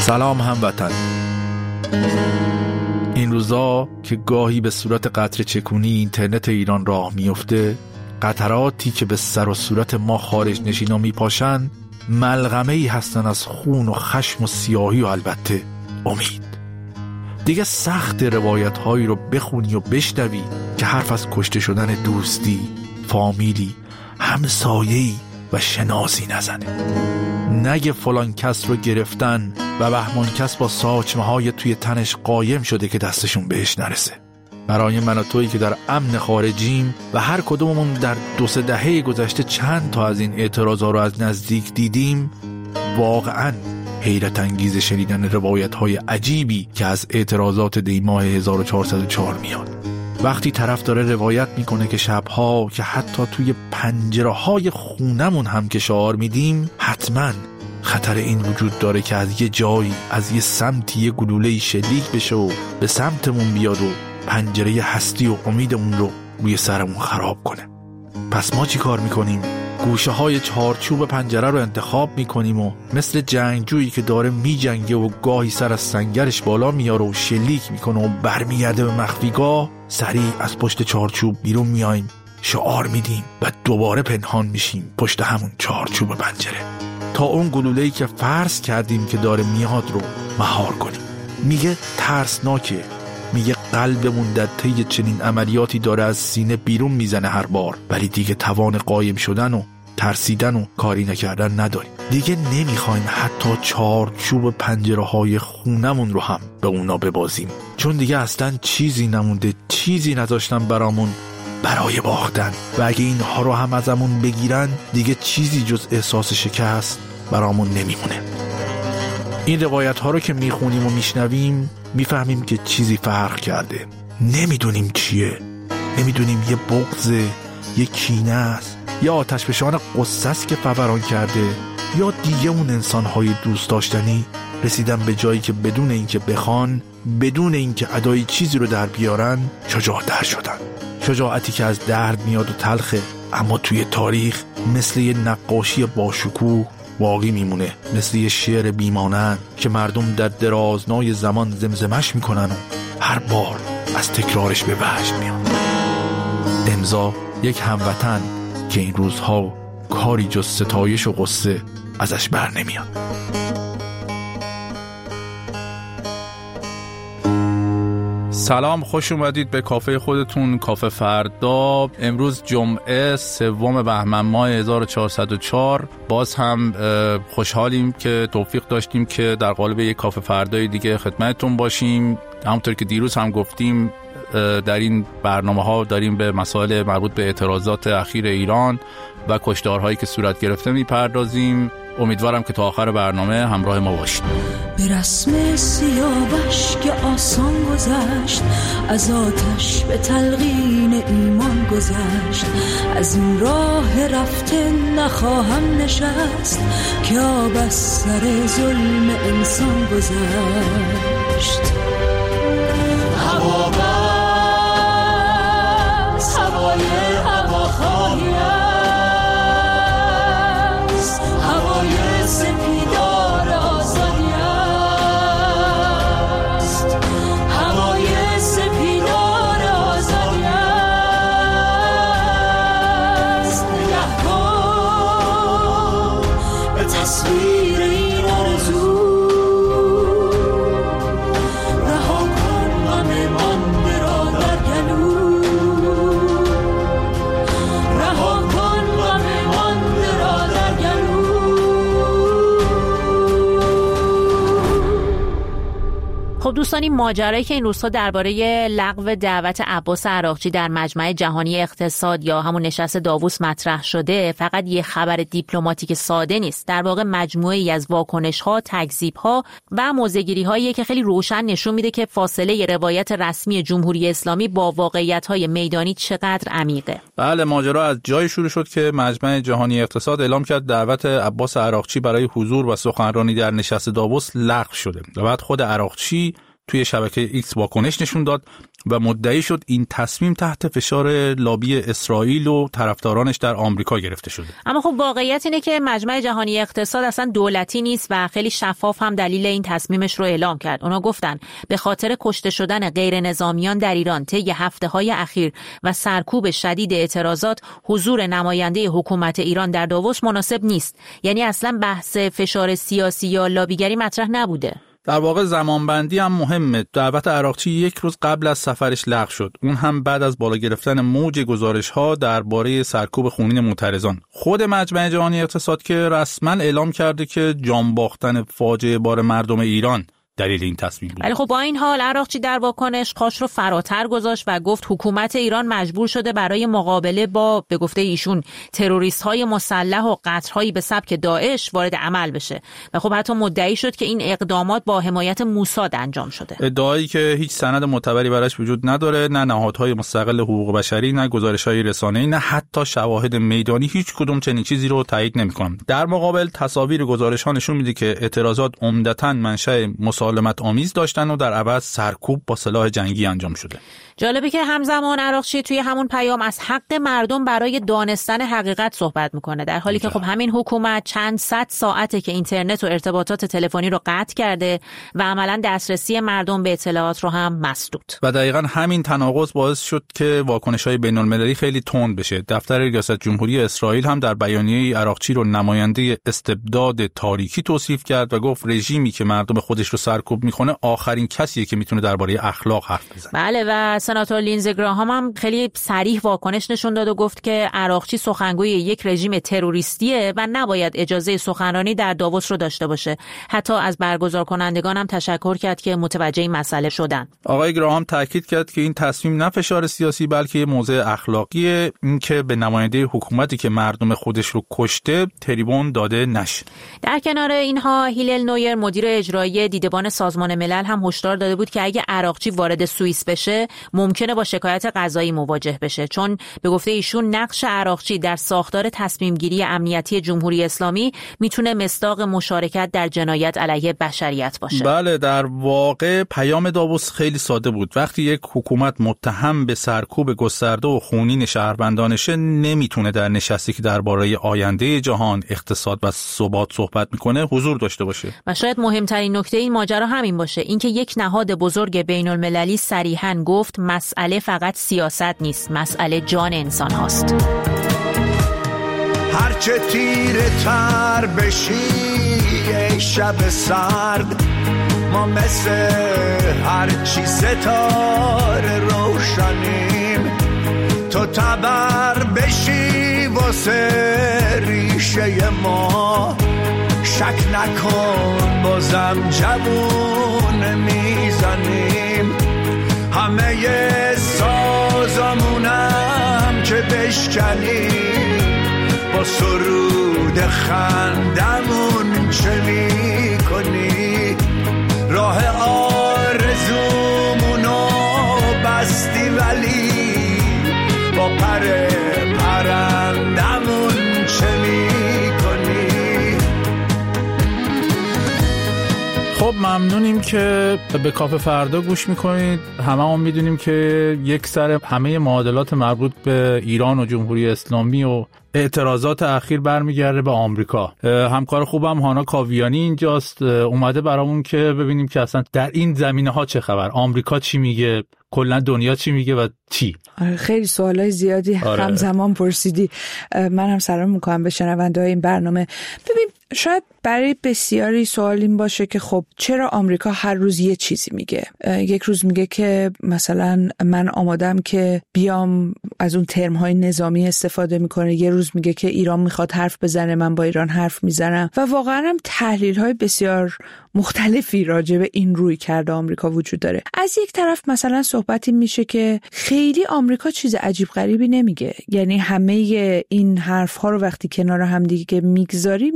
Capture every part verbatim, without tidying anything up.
سلام هموطن. این روزا که گاهی به صورت قطره چکونی اینترنت ایران راه میفته، قطراتی که به سر و صورت ما خارج نشینا میپاشن ملغمه ای هستن از خون و خشم و سیاهی و البته امید. دیگه سخت روایت هایی رو بخونی و بشنوی که حرف از کشته شدن دوستی، فامیلی، همسایه‌ای و شناسی نزنه. نگه فلان کس رو گرفتن و بهمان کس با ساچمه های توی تنش قایم شده که دستشون بهش نرسه. برای من و تویی که در امن خارجیم و هر کدوممون در دو سه دهه گذشته چند تا از این اعتراضا رو از نزدیک دیدیم، واقعاً حیرت انگیز شنیدن روایت های عجیبی که از اعتراضات دیماه هزار و چهارصد و چهار میاد. وقتی طرف داره روایت میکنه که شبها که حتی توی پنجره های خونمون هم که شعار میدیم، حتما خطر این وجود داره که از یه جایی، از یه سمتی یه گلوله‌ای شلیک بشه و به سمتمون بیاد و پنجره هستی و امیدمون رو روی سرمون خراب کنه. پس ما چی کار میکنیم؟ گوشه های چارچوب پنجره رو انتخاب میکنیم و مثل جنگجویی که داره میجنگه و گاهی سر از سنگرش بالا میاره و شلیک میکنه و برمیگرده به مخفیگاه، سریع از پشت چارچوب بیرون میاییم، شعار میدیم و دوباره پنهان میشیم پشت همون چارچوب پنجره تا اون گلوله‌ای که فرض کردیم که داره میاد رو مهار کنیم. میگه ترسناکه، میگه قلبمون در طی چنین عملیاتی داره از سینه بیرون میزنه هر بار، ولی دیگه توان قایم شدن و ترسیدن و کاری نکردن نداریم. دیگه نمیخوایم حتی چارچوب پنجره های خونمون رو هم به اونا ببازیم، چون دیگه اصلا چیزی نمونده، چیزی نذاشتن برامون برای باختن و اگه اینها رو هم ازمون بگیرن دیگه چیزی جز احساس شکست برامون نمیمونه. این روایت ها رو که میخونیم و میشنویم میفهمیم که چیزی فرق کرده. نمیدونیم چیه، نمیدونیم یه بغضه، یه کینه است، یا آتشفشان قصه است که فوران کرده، یا دیگه اون انسان‌های دوست داشتنی رسیدن به جایی که بدون اینکه بخوان، بدون اینکه ادای چیزی رو در بیارن، شجاع‌تر شدن. شجاعتی که از درد میاد و تلخه، اما توی تاریخ مثل یه نقاشی باشکوه باقی میمونه، مثل یه شعر بیمانند که مردم در درازنای زمان زمزمش میکنن و هر بار از تکرارش به وجد میاد. امضا یک هموطن که این روزها کاری جز ستایش و غصه ازش بر نمیاد. سلام، خوش اومدید به کافه خودتون، کافه فردا. امروز جمعه سوم بهمن ماه هزار و چهارصد و چهار. باز هم خوشحالیم که توفیق داشتیم که در قالب یک کافه فردای دیگه خدمتتون باشیم. همونطور که دیروز هم گفتیم در این برنامه ها داریم به مسائل مربوط به اعتراضات اخیر ایران و کشتارهایی که صورت گرفته میپردازیم. امیدوارم که تا آخر برنامه همراه ما باشید. به رسم سیاوش که آسان گذشت، از آتش به تلقین ایمان گذشت، از این راه رفته نخواهم نشست، که آب از سر ظلم انسان گذشت. هوا بس هوای هوا خواهی است، هوای سپیدار آزادی است، هوای سپیدار آزادی است. نگه کن به تصویر این آرزو، رها کن غم مانده را در گلو، رها کن غم مانده را در گلو. خب دوستان، این ماجرایی که این روزها درباره لغو دعوت عباس عراقچی در مجمع جهانی اقتصاد یا همون نشست داووس مطرح شده، فقط یه خبر دیپلماتیک ساده نیست. در واقع مجموعه‌ای از واکنش‌ها، تکذیب‌ها و موضع‌گیری‌هایی که خیلی روشن نشون میده که فاصله روایت رسمی جمهوری اسلامی با واقعیت‌های میدانی چقدر عمیقه. بله، ماجرا از جایی شروع شد که مجمع جهانی اقتصاد اعلام کرد دعوت عباس عراقچی برای حضور و سخنرانی در نشست داووس لغو شده و بعد خود عراقچی توی شبکه ایکس واکنش نشون داد و مدعی شد این تصمیم تحت فشار لابی اسرائیل و طرفدارانش در آمریکا گرفته شده. اما خب واقعیت اینه که مجمع جهانی اقتصاد اصلا دولتی نیست و خیلی شفاف هم دلیل این تصمیمش رو اعلام کرد. اونا گفتن به خاطر کشته شدن غیر نظامیان در ایران طی هفته‌های اخیر و سرکوب شدید اعتراضات، حضور نماینده حکومت ایران در داووس مناسب نیست. یعنی اصلا بحث فشار سیاسی یا لابیگری مطرح نبوده. در واقع زمانبندی هم مهمه. دعوت عراقچی یک روز قبل از سفرش لغو شد. اون هم بعد از بالا گرفتن موج گزارش‌ها درباره سرکوب خونین معترضان. خود مجمع جهانی اقتصاد که رسما اعلام کرده که جان باختن فاجعه بار مردم ایران دلیل این تصمیم بود. ولی خب با این حال عراقچی در واکنش خاش رو فراتر گذاشت و گفت حکومت ایران مجبور شده برای مقابله با به گفته ایشون تروریست‌های مسلح و قطرهایی به سبک داعش وارد عمل بشه و خب حتی مدعی شد که این اقدامات با حمایت موساد انجام شده. ادعایی که هیچ سند معتبری براش وجود نداره، نه نهادهای مستقل حقوق بشری، نه گزارش‌های رسانه‌ای، نه حتی شواهد میدانی، هیچ کدوم چنین چیزی رو تایید نمی‌کنن. در مقابل تصاویر گزارش‌ها نشون میده که اعتراضات عمدتاً منشأ مسالمت آمیز داشتن و در عوض سرکوب با سلاح جنگی انجام شده. جالبه که همزمان عراقچی توی همون پیام از حق مردم برای دانستن حقیقت صحبت میکنه، در حالی که خب همین حکومت چند صد ساعته که اینترنت و ارتباطات تلفنی رو قطع کرده و عملاً دسترسی مردم به اطلاعات رو هم مسدود. و دقیقاً همین تناقض باعث شد که واکنش‌های بین‌المللی خیلی تند بشه. دفتر ریاست جمهوری اسرائیل هم در بیانیه عراقچی رو نماینده استبداد تاریکی توصیف کرد و گفت رژیمی که مردم خودش رو سرکوب میکنه آخرین کسیه که میتونه درباره اخلاق حرف بزنه. بله و سناتور لینزی گراهام هم خیلی صریح واکنش نشون داد و گفت که عراقچی سخنگوی یک رژیم تروریستیه و نباید اجازه سخنرانی در داووس رو داشته باشه. حتی از برگزار کنندگان هم تشکر کرد که متوجه این مسئله شدن. آقای گراهام تاکید کرد که این تصمیم نه فشار سیاسی بلکه موضوع اخلاقیه، این که به نماینده حکومتی که مردم خودش رو کشته تریبون داده نشه. در کنار اینها هیلل نویر مدیر اجرایی دیدبان سازمان ملل هم هشدار داده بود که اگه عراقچی وارد سوئیس بشه ممکنه با شکایت قضایی مواجه بشه، چون به گفته ایشون نقش عراقچی در ساختار تصمیم گیری امنیتی جمهوری اسلامی میتونه مصداق مشارکت در جنایت علیه بشریت باشه. بله در واقع پیام داووس خیلی ساده بود. وقتی یک حکومت متهم به سرکوب گسترده و خونین شهروندانشه نمیتونه در نشستی که درباره آینده جهان، اقتصاد و ثبات صحبت میکنه حضور داشته باشه. و شاید مهمترین نکته این ماجرا همین باشه، اینکه یک نهاد بزرگ بین‌المللی صریحاً گفت مسئله فقط سیاست نیست، مسئله جان انسان هاست. هرچه تیره تر بشی ای شب سرد، ما مثل هرچی ستاره روشنیم، تو تبر بشی واسه ریشه ما، شک نکن بازم جوون میزنیم، همه سازمونم که بشکنیم، با سرود خندمون چه می کنی، راه آرزومونو بستی ولی با پر پرندمون چه می کنی. خب ممنونیم که به کافه فردا گوش میکنید. همه هم میدونیم که یک سر همه معادلات مربوط به ایران و جمهوری اسلامی و اعتراضات اخیر برمیگرده به آمریکا. همکار خوبم هانا کاویانی اینجاست، اومده برامون که ببینیم که اصلا در این زمینه ها چه خبر، آمریکا چی میگه، کلا دنیا چی میگه و چی. آره خیلی سوالای زیادی آره. همزمان پرسیدی. من هم سلام میکنم به شنونده‌های این برنامه. ببین شاید برای بسیاری سوال این باشه که خب چرا آمریکا هر روز یه چیزی میگه. یک روز میگه که مثلا من آمادم که بیام از اون ترم‌های نظامی استفاده میکنه، یه روز میگه که ایران میخواد حرف بزنه من با ایران حرف میزنم و واقعا هم تحلیل‌های بسیار مختلفی راجع به این روی کرده آمریکا وجود داره. از یک طرف مثلا صحبتی میشه که خیلی آمریکا چیز عجیب غریبی نمیگه، یعنی همه این حرف‌ها رو وقتی کنار هم دیگه میگذاری میبینی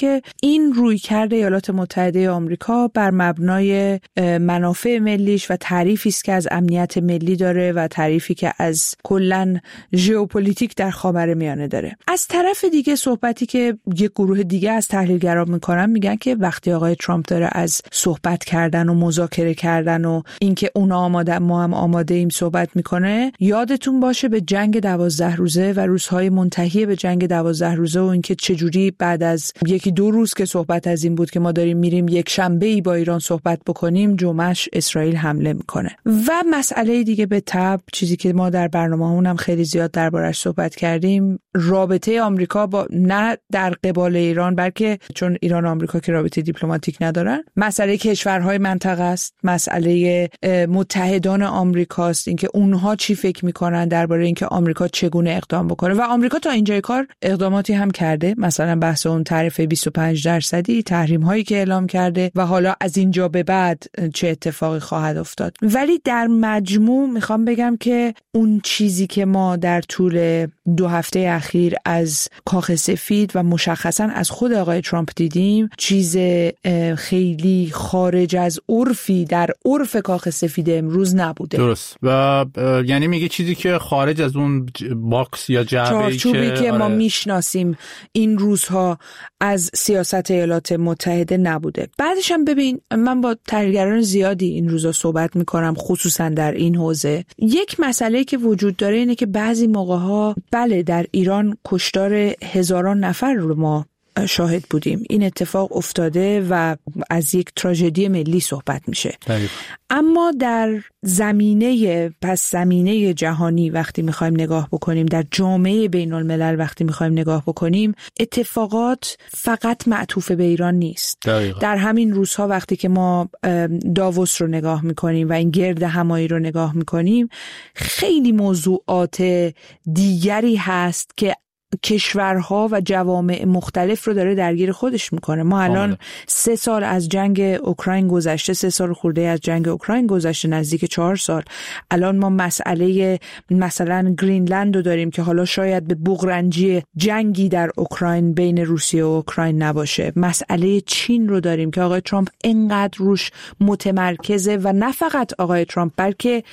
که این رویکرد ایالات متحده آمریکا بر مبنای منافع ملیش و تعریفی است که از امنیت ملی داره و تعریفی که از کلاً ژئوپلیتیک در خاورمیانه داره. از طرف دیگه صحبتی که یک گروه دیگه از تحلیلگران میکنن میگن که وقتی آقای ترامپ داره از صحبت کردن و مذاکره کردن و اینکه اونا آماده ما هم آماده ایم صحبت میکنه، یادتون باشه به جنگ دوازده روزه و روزهای منتهی به جنگ دوازده روزه و اینکه چجوری بعد از یکی دو روز که صحبت از این بود که ما داریم میریم یک شنبه‌ای با ایران صحبت بکنیم، جمعهش اسرائیل حمله میکنه. و مسئله دیگه به تبع چیزی که ما در برنامه‌مون هم خیلی زیاد دربارش صحبت کردیم، رابطه آمریکا با نه در قبال ایران، بلکه چون ایران و آمریکا که رابطه دیپلماتیک ندارن، مسئله کشورهای منطقه است، مسئله متحدان آمریکاست، اینکه اونها چی فکر میکنن درباره اینکه آمریکا چگونه اقدام بکنه. و آمریکا تا اینجای کار اقداماتی هم کرده، مثلا بحث اون تعرفه بیست و پنج درصدی، تحریم هایی که اعلام کرده و حالا از اینجا به بعد چه اتفاقی خواهد افتاد. ولی در مجموع میخوام بگم که اون چیزی که ما در طول دو هفته اخیر از کاخ سفید و مشخصا از خود آقای ترامپ دیدیم، چیز خیلی خارج از عرفی در عرف کاخ سفید امروز نبوده. درست. و یعنی میگه چیزی که خارج از اون باکس یا جعبه‌ای که, که آره. ما میشناسیم این روزها از سیاست ایالات متحده نبوده. بعدش هم ببین، من با تحلیلگران زیادی این روزا صحبت میکنم خصوصا در این حوزه. یک مسئله که وجود داره اینه که بعضی موقع‌ها بله در ایران کشتار هزاران نفر رو ما شاهد بودیم، این اتفاق افتاده و از یک تراژدی ملی صحبت میشه. دقیق. اما در زمینه پس زمینه جهانی وقتی میخوایم نگاه بکنیم، در جامعه بین الملل وقتی میخوایم نگاه بکنیم، اتفاقات فقط معطوف به ایران نیست. دقیق. در همین روزها وقتی که ما داووس رو نگاه میکنیم و این گرد همایی رو نگاه میکنیم، خیلی موضوعات دیگری هست که کشورها و جوامع مختلف رو داره درگیر خودش میکنه. ما الان آمده. سه سال از جنگ اوکراین گذشته، سه سال خورده از جنگ اوکراین گذشته، نزدیک چهار سال. الان ما مسئله مثلا گرینلند رو داریم که حالا شاید به بغرنجی جنگی در اوکراین بین روسیه و اوکراین نباشه. مسئله چین رو داریم که آقای ترامپ اینقدر روش متمرکزه و نه فقط آقای ترامپ بلکه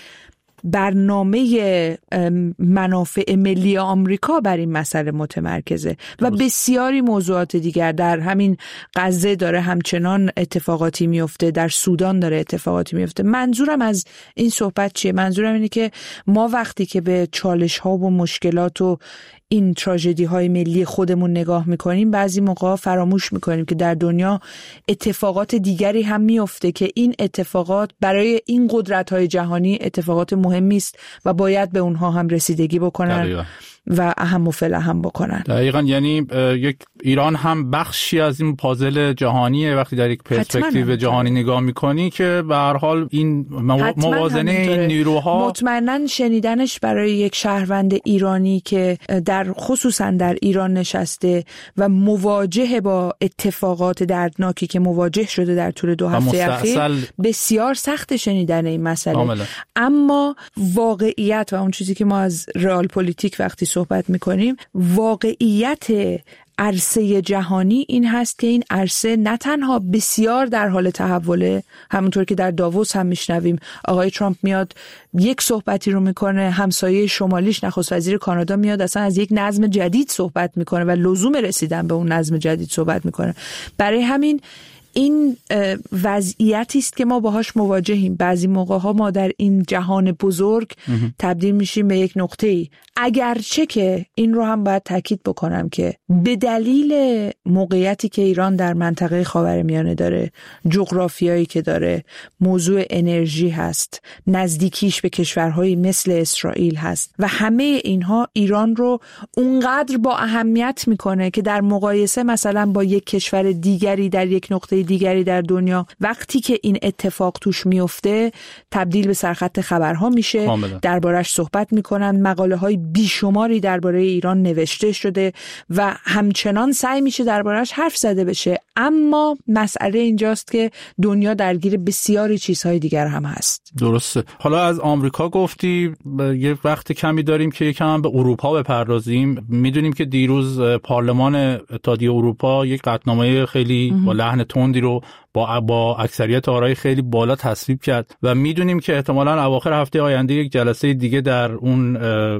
برنامه منافع ملی آمریکا بر این مسئله متمرکزه و بسیاری موضوعات دیگر. در همین غزه داره همچنان اتفاقاتی میفته، در سودان داره اتفاقاتی میفته. منظورم از این صحبت چیه؟ منظورم اینه که ما وقتی که به چالش ها و مشکلات و این تراژدی های ملی خودمون نگاه میکنیم، بعضی موقع فراموش میکنیم که در دنیا اتفاقات دیگری هم میفته که این اتفاقات برای این قدرت های جهانی اتفاقات مهمی است و باید به اونها هم رسیدگی بکنن. دقیقا. و اهم و فلاهم بکنن. دقیقاً. یعنی یک ایران هم بخشی از این پازل جهانیه وقتی در یک پرسپکتیو جهانی نگاه میکنی که به هر حال این موازنه این نیروها، مطمئناً شنیدنش برای یک شهروند ایرانی که در خصوصاً در ایران نشسته و مواجه با اتفاقات دردناکی که مواجه شده در طول دو هفته اخیر، بسیار سخت شنیدن این مسئله. آمله. اما واقعیت و اون چیزی که ما از رئال پلیتیک وقتی صحبت میکنیم، واقعیت عرصه جهانی این هست که این عرصه نه تنها بسیار در حال تحوله، همونطور که در داووس هم میشنویم آقای ترامپ میاد یک صحبتی رو میکنه، همسایه شمالیش نخست وزیر کانادا میاد اصلا از یک نظم جدید صحبت میکنه و لزوم رسیدن به اون نظم جدید صحبت میکنه. برای همین این وضعیتی است که ما باهاش مواجهیم. بعضی موقع‌ها ما در این جهان بزرگ تبدیل میشیم به یک نقطه‌ای، اگرچه که این رو هم باید تاکید بکنم که به دلیل موقعیتی که ایران در منطقه خاورمیانه داره، جغرافیایی که داره، موضوع انرژی هست، نزدیکیش به کشورهایی مثل اسرائیل هست و همه اینها ایران رو اونقدر با اهمیت میکنه که در مقایسه مثلا با یک کشور دیگری در یک نقطه دیگری در دنیا وقتی که این اتفاق توش میفته تبدیل به سرخط خبرها میشه، دربارش صحبت میکنن، مقاله های بیشماری درباره ایران نوشته شده و همچنان سعی میشه دربارش حرف زده بشه. اما مسئله اینجاست که دنیا درگیر بسیاری چیزهای دیگر هم هست. درسته. حالا از آمریکا گفتی، یه وقت کمی داریم که یکم هم به اروپا بپردازیم. میدونیم که دیروز پارلمان اتحادیه اروپا یک قطعنامه خیلی با لحن تندی رو با با اکثریت آرای خیلی بالا تصویب کرد و میدونیم که احتمالاً اواخر هفته آینده یک جلسه دیگه در اون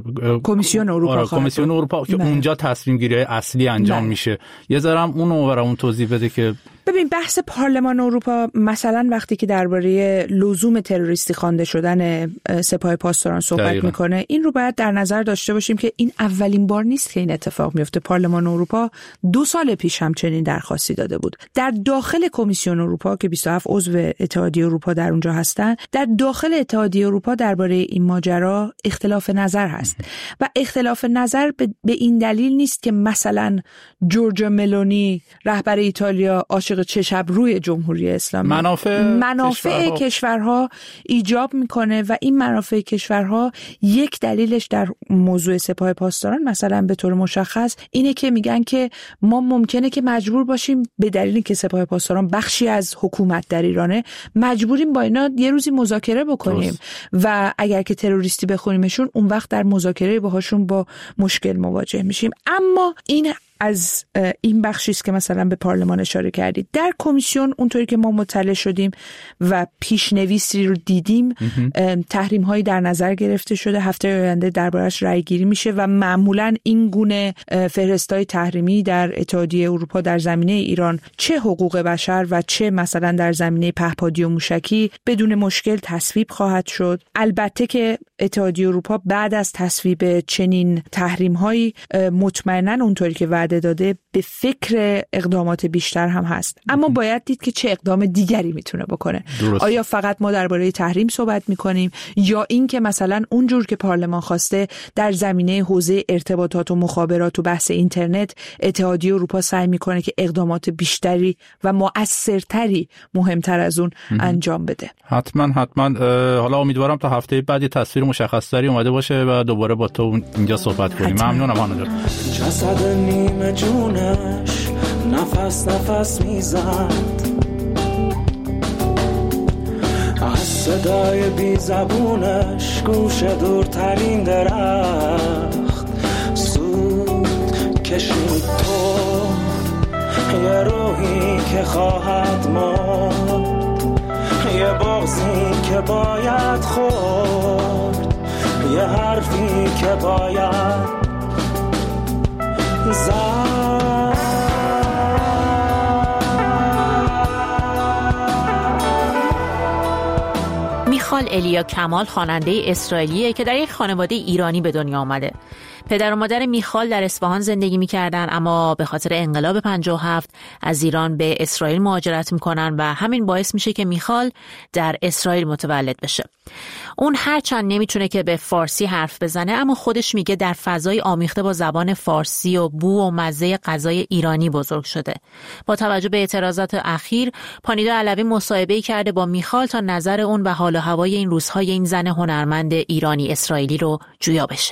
کمیسیون اروپا کمیسیون اروپا که اونجا تصمیم گیری اصلی انجام نه. میشه. یه ذره هم اون رو برامون توضیح بده که ببین بحث پارلمان اروپا مثلا وقتی که درباره لزوم تروریستی خوانده شدن سپاه پاسداران صحبت دقیقا. میکنه، این رو باید در نظر داشته باشیم که این اولین بار نیست که این اتفاق میفته. پارلمان اروپا دو سال پیش هم چنین درخواستی داده بود. در داخل کمیسیون اروپا که بیست و هفت عضو اتحادیه اروپا در اونجا هستن، در داخل اتحادیه اروپا درباره این ماجرا اختلاف نظر هست و اختلاف نظر به این دلیل نیست که مثلا جورجیا ملونی رهبر ایتالیا عاشق چه شب روی جمهوری اسلامی منافع, منافع کشورها. کشورها ایجاب میکنه و این منافع کشورها یک دلیلش در موضوع سپاه پاسداران مثلا به طور مشخص اینه که میگن که ما ممکنه که مجبور باشیم به دلیلی که سپاه پاسداران بخشی از حکومت در ایرانه، مجبوریم با اینا یه روزی مذاکره بکنیم درست. و اگر که تروریستی بخونیمشون اون وقت در مذاکره باهاشون با مشکل مواجه میشیم. اما این از این بخشی است که مثلا به پارلمان اشاره کردید. در کمیسیون اونطوری که ما مطلع شدیم و پیشنویسی رو دیدیم، تحریم هایی در نظر گرفته شده. هفته آینده دربارش رأی گیری میشه و معمولا این گونه فهرست‌های تحریمی در اتحادیه اروپا در زمینه ایران، چه حقوق بشر و چه مثلا در زمینه پهپادی و موشکی، بدون مشکل تصویب خواهد شد. البته که اتحادیه اروپا بعد از تصویب چنین تحریم هایی مطمئنا اونطوری که وعده داده به فکر اقدامات بیشتر هم هست، اما باید دید که چه اقدام دیگری میتونه بکنه. درست. آیا فقط ما درباره تحریم صحبت میکنیم یا این که مثلا اونجور که پارلمان خواسته در زمینه حوزه ارتباطات و مخابرات و بحث اینترنت اتحادیه اروپا سعی میکنه که اقدامات بیشتری و مؤثرتری مهمتر از اون انجام بده. حتما حتما حالا امیدوارم تا هفته بعد تصویر مشخصتری اومده باشه و دوباره با تو اینجا صحبت کنیم. ممنونم هانا جان. جسد نیمه جونش نفس نفس میزد، از صدای بی زبونش گوش دورترین درخت سود کشید. تو یه روحی که خواهد مرد، یه بغضی که باید خورد، یه حرفی که باید میخال الیا کمال خواننده اسرائیلیه که در یک خانواده ایرانی به دنیا آمده. پدر و مادر میخال در اصفهان زندگی میکردن، اما به خاطر انقلاب پنجاه و هفت از ایران به اسرائیل مهاجرت میکنن و همین باعث میشه که میخال در اسرائیل متولد بشه. اون هرچند نمیتونه که به فارسی حرف بزنه، اما خودش میگه در فضای آمیخته با زبان فارسی و بو و مزه غذای ایرانی بزرگ شده. با توجه به اعتراضات اخیر، پانیدا علوی مصاحبه‌ای کرده با میخال تا نظر اون و حال و هوای این روزهای این زن هنرمند ایرانی اسرائیلی رو جویا بشه.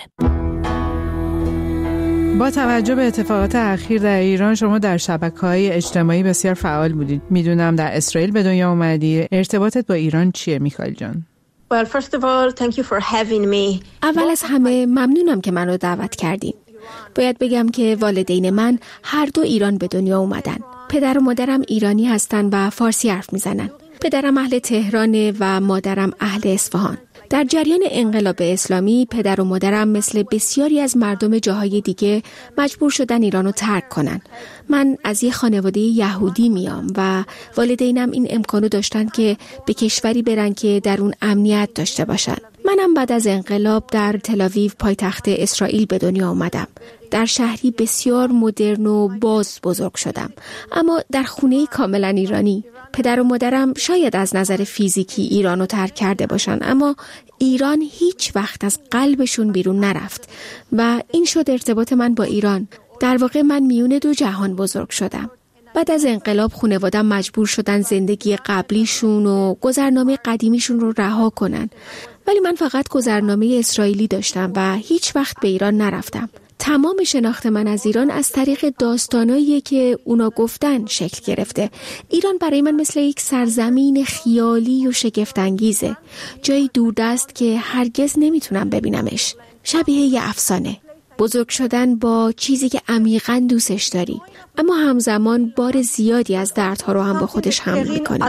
با توجه به اتفاقات اخیر در ایران، شما در شبکه‌های اجتماعی بسیار فعال بودید. میدونم در اسرائیل به دنیا اومدی. ارتباطت با ایران چیه میخال جان؟ Well, first of all, thank you for having me. اول از همه ممنونم که منو دعوت کردین. باید بگم که والدین من هر دو ایران به دنیا اومدن. پدر و مادرم ایرانی هستن و فارسی حرف میزنن. پدرم اهل تهرانه و مادرم اهل اصفهان. در جریان انقلاب اسلامی پدر و مادرم مثل بسیاری از مردم جاهای دیگه مجبور شدن ایرانو ترک کنن. من از یه خانواده یهودی میام و والدینم این امکانو داشتن که به کشوری برن که در اون امنیت داشته باشن. منم بعد از انقلاب در تل‌آویو پایتخت اسرائیل به دنیا آمدم. در شهری بسیار مدرن و باز بزرگ شدم، اما در خونه‌ای کاملا ایرانی. پدر و مادرم شاید از نظر فیزیکی ایرانو ترک کرده باشن، اما ایران هیچ وقت از قلبشون بیرون نرفت و این شد ارتباط من با ایران. در واقع من میون دو جهان بزرگ شدم. بعد از انقلاب خانواده‌ام مجبور شدن زندگی قبلیشون و گذرنامه قدیمیشون رو رها کنن، ولی من فقط گذرنامه اسرائیلی داشتم و هیچ وقت به ایران نرفتم. تمام شناخت من از ایران از طریق داستانایی که اونا گفتن شکل گرفته. ایران برای من مثل یک سرزمین خیالی و شگفت‌انگیزه، جایی دوردست که هرگز نمیتونم ببینمش، شبیه یه افسانه. بزرگ شدن با چیزی که عمیقاً دوستش داری، اما همزمان بار زیادی از دردها رو هم با خودش حمل میکنه.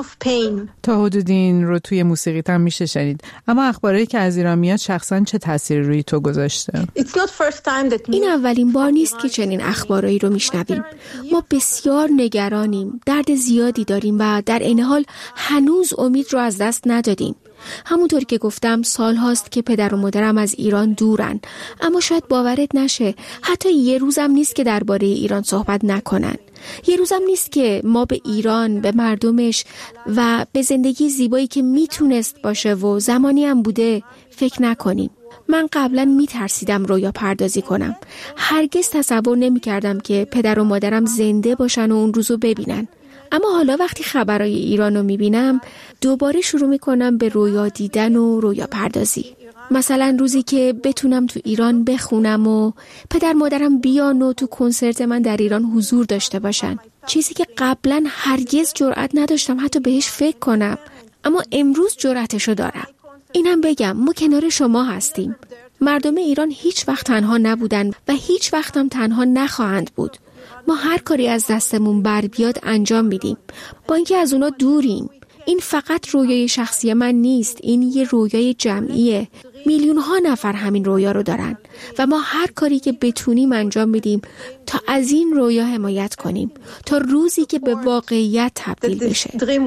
تا حدودی این رو توی موسیقیت هم میشه شنید. اما اخباری که از ایران میاد شخصاً چه تأثیری روی تو گذاشته؟ این اولین بار نیست که چنین اخبارایی رو میشنویم. ما بسیار نگرانیم، درد زیادی داریم و در این حال هنوز امید رو از دست ندادیم. همونطور که گفتم سال هاست که پدر و مادرم از ایران دورن، اما شاید باورت نشه حتی یه روزم نیست که درباره ایران صحبت نکنن. یه روزم نیست که ما به ایران، به مردمش و به زندگی زیبایی که میتونست باشه و زمانی هم بوده فکر نکنیم. من قبلا میترسیدم رویا پردازی کنم. هرگز تصور نمیکردم که پدر و مادرم زنده باشن و اون روزو ببینن. اما حالا وقتی خبرای ایران رو میبینم دوباره شروع میکنم به رویا دیدن و رویا پردازی. مثلا روزی که بتونم تو ایران بخونم و پدر مادرم بیان و تو کنسرت من در ایران حضور داشته باشن، چیزی که قبلا هرگز جرئت نداشتم حتی بهش فکر کنم، اما امروز جرأتشو دارم. اینم بگم ما کنار شما هستیم. مردم ایران هیچ وقت تنها نبودن و هیچ وقت هم تنها نخواهند بود. ما هر کاری از دستمون بر بیاد انجام میدیم، با اینکه از اونا دوریم. این فقط رویای شخصی من نیست، این یه رویای جمعیه. میلیون ها نفر همین رویا رو دارن و ما هر کاری که بتونیم انجام میدیم تا از این رویا حمایت کنیم تا روزی که به واقعیت تبدیل بشه.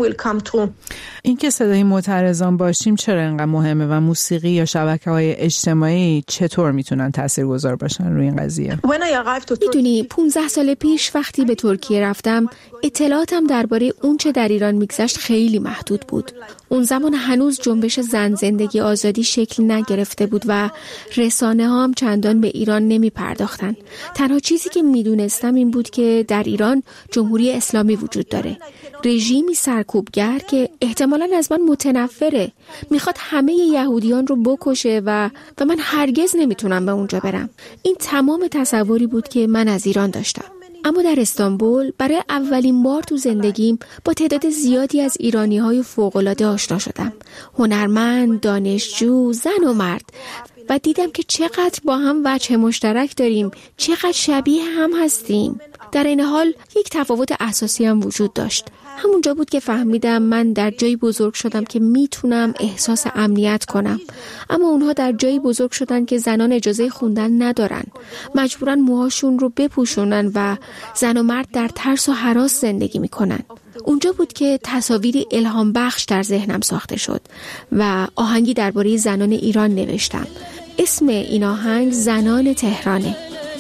این که صدای معترضان باشیم چرا اینقدر مهمه و موسیقی یا شبکه‌های اجتماعی چطور میتونن تاثیرگذار باشن روی این قضیه؟ میدونی پونزده سال پیش وقتی به ترکیه رفتم اطلاعاتم درباره اون چه در ایران میگذشت خیلی محدود بود. اون زمان هنوز جنبش زن زندگی آزادی شکل نگرفته بود و رسانه ها هم چندان به ایران نمی پرداختن. تنها چیزی که می دونستم این بود که در ایران جمهوری اسلامی وجود داره، رژیمی سرکوبگر که احتمالاً از من متنفره، میخواد همه یهودیان رو بکشه و و من هرگز نمیتونم به اونجا برم. این تمام تصوری بود که من از ایران داشتم. اما در استانبول برای اولین بار تو زندگیم با تعداد زیادی از ایرانی‌های فوق‌العاده آشنا شدم. هنرمند، دانشجو، زن و مرد، و دیدم که چقدر با هم وجه مشترک داریم، چقدر شبیه هم هستیم. در این حال یک تفاوت اساسی هم وجود داشت. همونجا بود که فهمیدم من در جایی بزرگ شدم که میتونم احساس امنیت کنم، اما اونها در جایی بزرگ شدن که زنان اجازه خوندن ندارن، مجبورن موهاشون رو بپوشونن و زن و مرد در ترس و هراس زندگی میکنن. اونجا بود که تصاویری الهام بخش در ذهنم ساخته شد و آهنگی درباره زنان ایران نوشتم. اسم این آهنگ زنان تهرانه.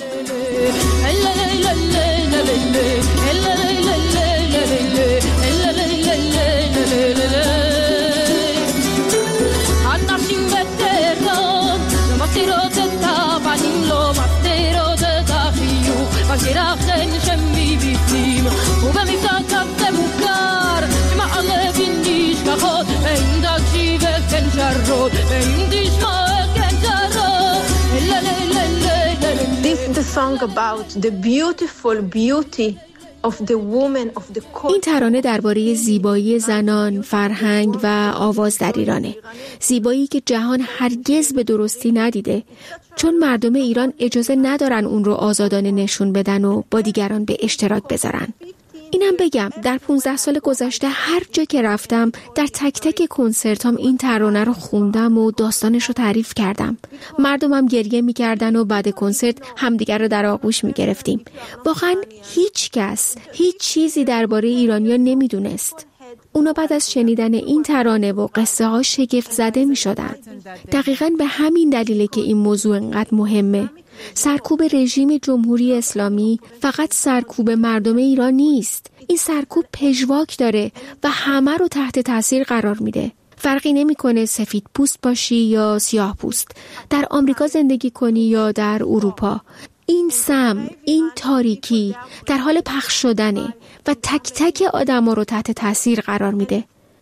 این ترانه درباره زیبایی زنان، فرهنگ و آواز در ایرانه. زیبایی که جهان هرگز به درستی ندیده، چون مردم ایران اجازه ندارن اون رو آزادانه نشون بدن و با دیگران به اشتراک بذارن. اینم بگم در پونزده سال گذشته هر جا که رفتم در تک تک کنسرتام این ترانه رو خوندم و داستانش رو تعریف کردم. مردمم گریه میکردن و بعد کنسرت همدیگر رو در آغوش میگرفتیم. واقعا هیچ کس هیچ چیزی درباره ایرانیا نمیدونست. اونا بعد از شنیدن این ترانه و قصه ها شگفت زده می شدن. دقیقاً به همین دلیله که این موضوع انقدر مهمه. سرکوب رژیم جمهوری اسلامی فقط سرکوب مردم ایران نیست. این سرکوب پژواک داره و همه رو تحت تاثیر قرار میده. فرقی نمیکنه سفید پوست باشی یا سیاه پوست، در آمریکا زندگی کنی یا در اروپا. این سم، این تاریکی در حال پخش شدنه و تک تک آدم ها رو تحت تاثیر قرار میده.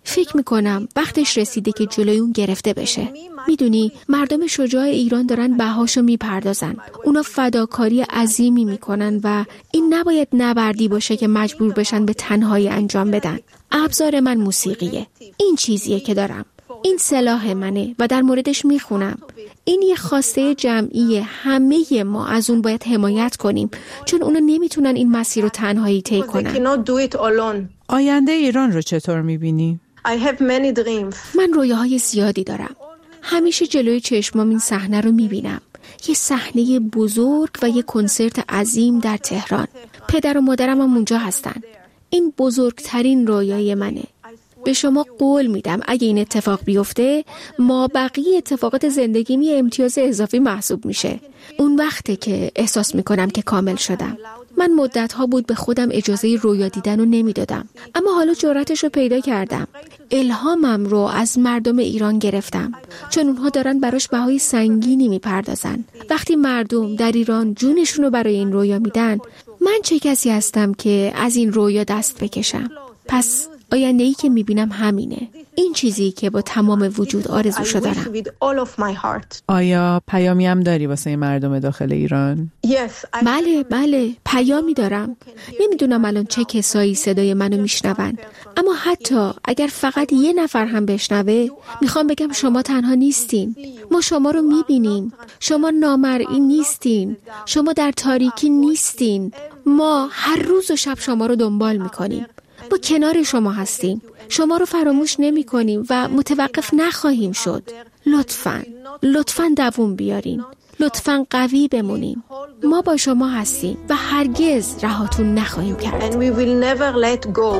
فکر میکنم وقتش رسیده که جلوی اون گرفته بشه. میدونی مردم شجاع ایران دارن بهاشو میپردازن. اونا فداکاری عظیمی میکنن و این نباید نبردی باشه که مجبور بشن به تنهایی انجام بدن. ابزار من موسیقیه. این چیزیه که دارم. این سلاح منه و در موردش میخونم. این یه خواسته جمعیه. همه ما از اون باید حمایت کنیم چون اونا نمیتونن این مسیر رو تنهایی طی کنن. آینده ایران رو چطور میبینی؟ من رویاهای زیادی دارم. همیشه جلوی چشمام این صحنه رو میبینم. یه صحنه بزرگ و یه کنسرت عظیم در تهران. پدر و مادرم هم اونجا هستن. این بزرگترین رویای منه. به شما قول میدم اگه این اتفاق بیفته ما بقیه اتفاقات زندگیم یه امتیاز اضافی محسوب میشه. اون وقته که احساس میکنم که کامل شدم. من مدتها بود به خودم اجازه رویا دیدن رو نمیدادم، اما حالا جرأتش رو پیدا کردم. الهامم رو از مردم ایران گرفتم چون اونها دارن براش بهای سنگینی میپردازن. وقتی مردم در ایران جونشون رو برای این رویا میدن، من چه کسی هستم که از این رویا دست بکشم؟ پس آینده‌ای که میبینم همینه. این چیزی که با تمام وجود آرزوشو دارم. آیا پیامی هم داری واسه مردم داخل ایران؟ بله بله پیامی دارم. نمیدونم الان چه کسایی صدای منو میشنون، اما حتی اگر فقط یه نفر هم بشنوه، میخوام بگم شما تنها نیستین. ما شما رو میبینیم. شما نامرئی نیستین. شما در تاریکی نیستین. ما هر روز و شب شما رو دنبال میکنیم. با کنار شما هستیم. شما رو فراموش نمی کنیم و متوقف نخواهیم شد. لطفاً لطفاً دووم بیارین. لطفاً قوی بمونیم. ما با شما هستیم و هرگز رهاتون نخواهیم کرد. And we will never let go.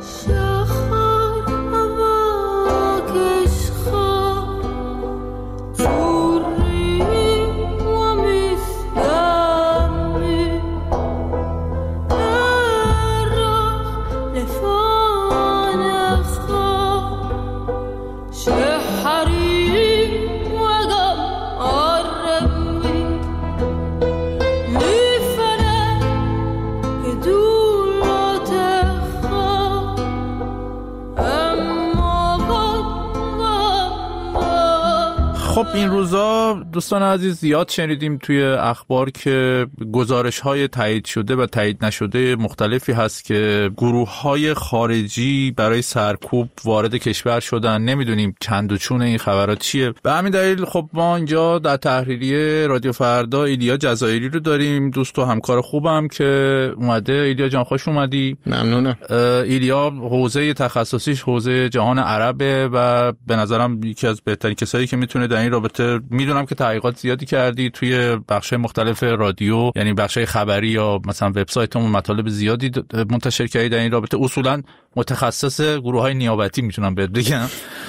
خب این روزا دوستان عزیز زیاد شنیدیم توی اخبار که گزارش‌های تایید شده و تایید نشده مختلفی هست که گروه‌های خارجی برای سرکوب وارد کشور شدن. نمیدونیم چند و چون این خبرات چیه. به همین دلیل خب ما اینجا در تحریریه رادیو فردا ایلیا جزایری رو داریم، دوست و همکار خوبم که اومده. ایلیا جان خوش اومدی. ممنونم. ایلیا حوزه تخصصیش حوزه جهان عربه و به نظرم یکی از بهترین کسایی که میتونه در این رابطه، میدونم که تحقیقات زیادی کردی توی بخش‌های مختلف رادیو، یعنی بخش‌های خبری یا مثلا وبسایتمون مطالب زیادی منتشر کردی در این رابطه. اصولاً متخصص گروه‌های نیابتی میتونم بهت بگم،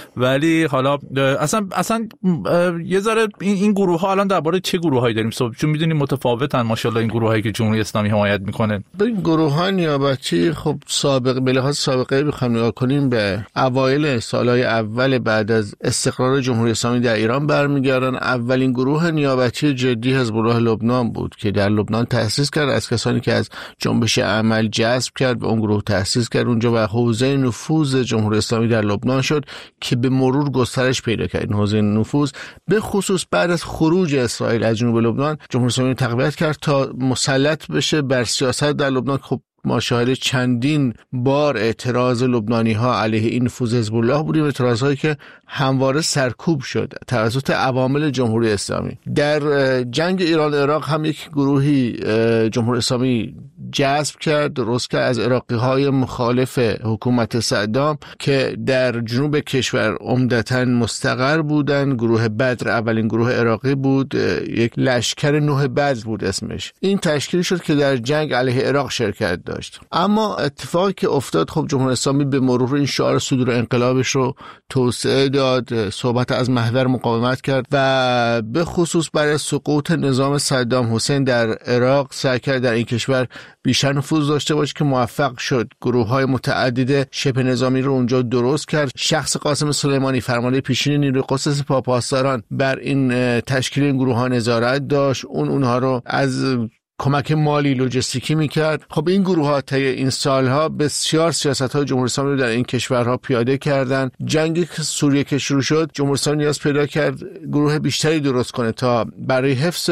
ولی حالا اصلا اصلا یه ذره این, این گروه‌ها الان درباره چه گروهایی داریم صحبت؟ چون میدونیم متفاوتن ماشاءالله این گروهایی که جمهوری اسلامی حمایت میکنه. این گروه‌های نیابتی خب سابقه به لحاظ سابقه بخوام نگاه کنیم به اوایل سالهای اول بعد از استقرار جمهوری اسلامی در ایران برمیگردن. اولین گروه نیابتی جدی حزب الله لبنان بود که در لبنان تأسیس کرد، از کسانی که از جنبش عمل جذب کرد و اون گروه تأسیس کرد اونجا و حوزه نفوذ جمهوری اسلامی در لبنان شد که به مرور گسترش پیدا کرد. این حوزه نفوذ به خصوص بعد از خروج اسرائیل از جنوب لبنان جمهوری اسلامی تقویت کرد تا مسلط بشه بر سیاست در لبنان. خب ما شاهد چندین بار اعتراض لبنانی ها علیه این نفوذ حزب الله بودیم، اعتراض هایی که همواره سرکوب شد توسط عوامل جمهوری اسلامی. در جنگ ایران عراق هم یک گروهی جمهوری اسلامی جذب کرد، درست کرد از عراقی های مخالف حکومت صدام که در جنوب کشور عمدتاً مستقر بودن. گروه بدر اولین گروه عراقی بود، یک لشکر نوح بدر بود اسمش. این تشکیل شد که در جنگ علیه عراق شرکت داشت. اما اتفاقی که افتاد، خب جمهوری اسلامی به مرور این شعار صدور انقلابش رو توسعه داد، صحبت از محور مقاومت کرد و به خصوص برای سقوط نظام صدام حسین در عراق سعی کرد در این کشور بیشتر نفوذ داشته باشه که موفق شد. گروه‌های متعدد شبه نظامی رو اونجا درست کرد. شخص قاسم سلیمانی فرمانده پیشین نیروی قدس سپاه پاسداران بر این تشکیل این گروه‌ها نظارت داشت. اون اونها رو از کمک مالی لوجستیکی میکرد. خب این گروه ها طی این سالها بسیار سیاست های جمهوری اسلامی رو در این کشورها پیاده کردن. جنگ سوریه که شروع شد، جمهوری اسلامی نیاز پیدا کرد گروه بیشتری درست کنه تا برای حفظ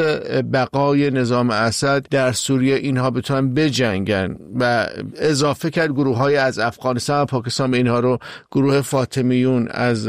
بقای نظام اسد در سوریه اینها بتونن بجنگن و اضافه کرد گروه های از افغانستان و پاکستان، اینها رو گروه فاطمیون از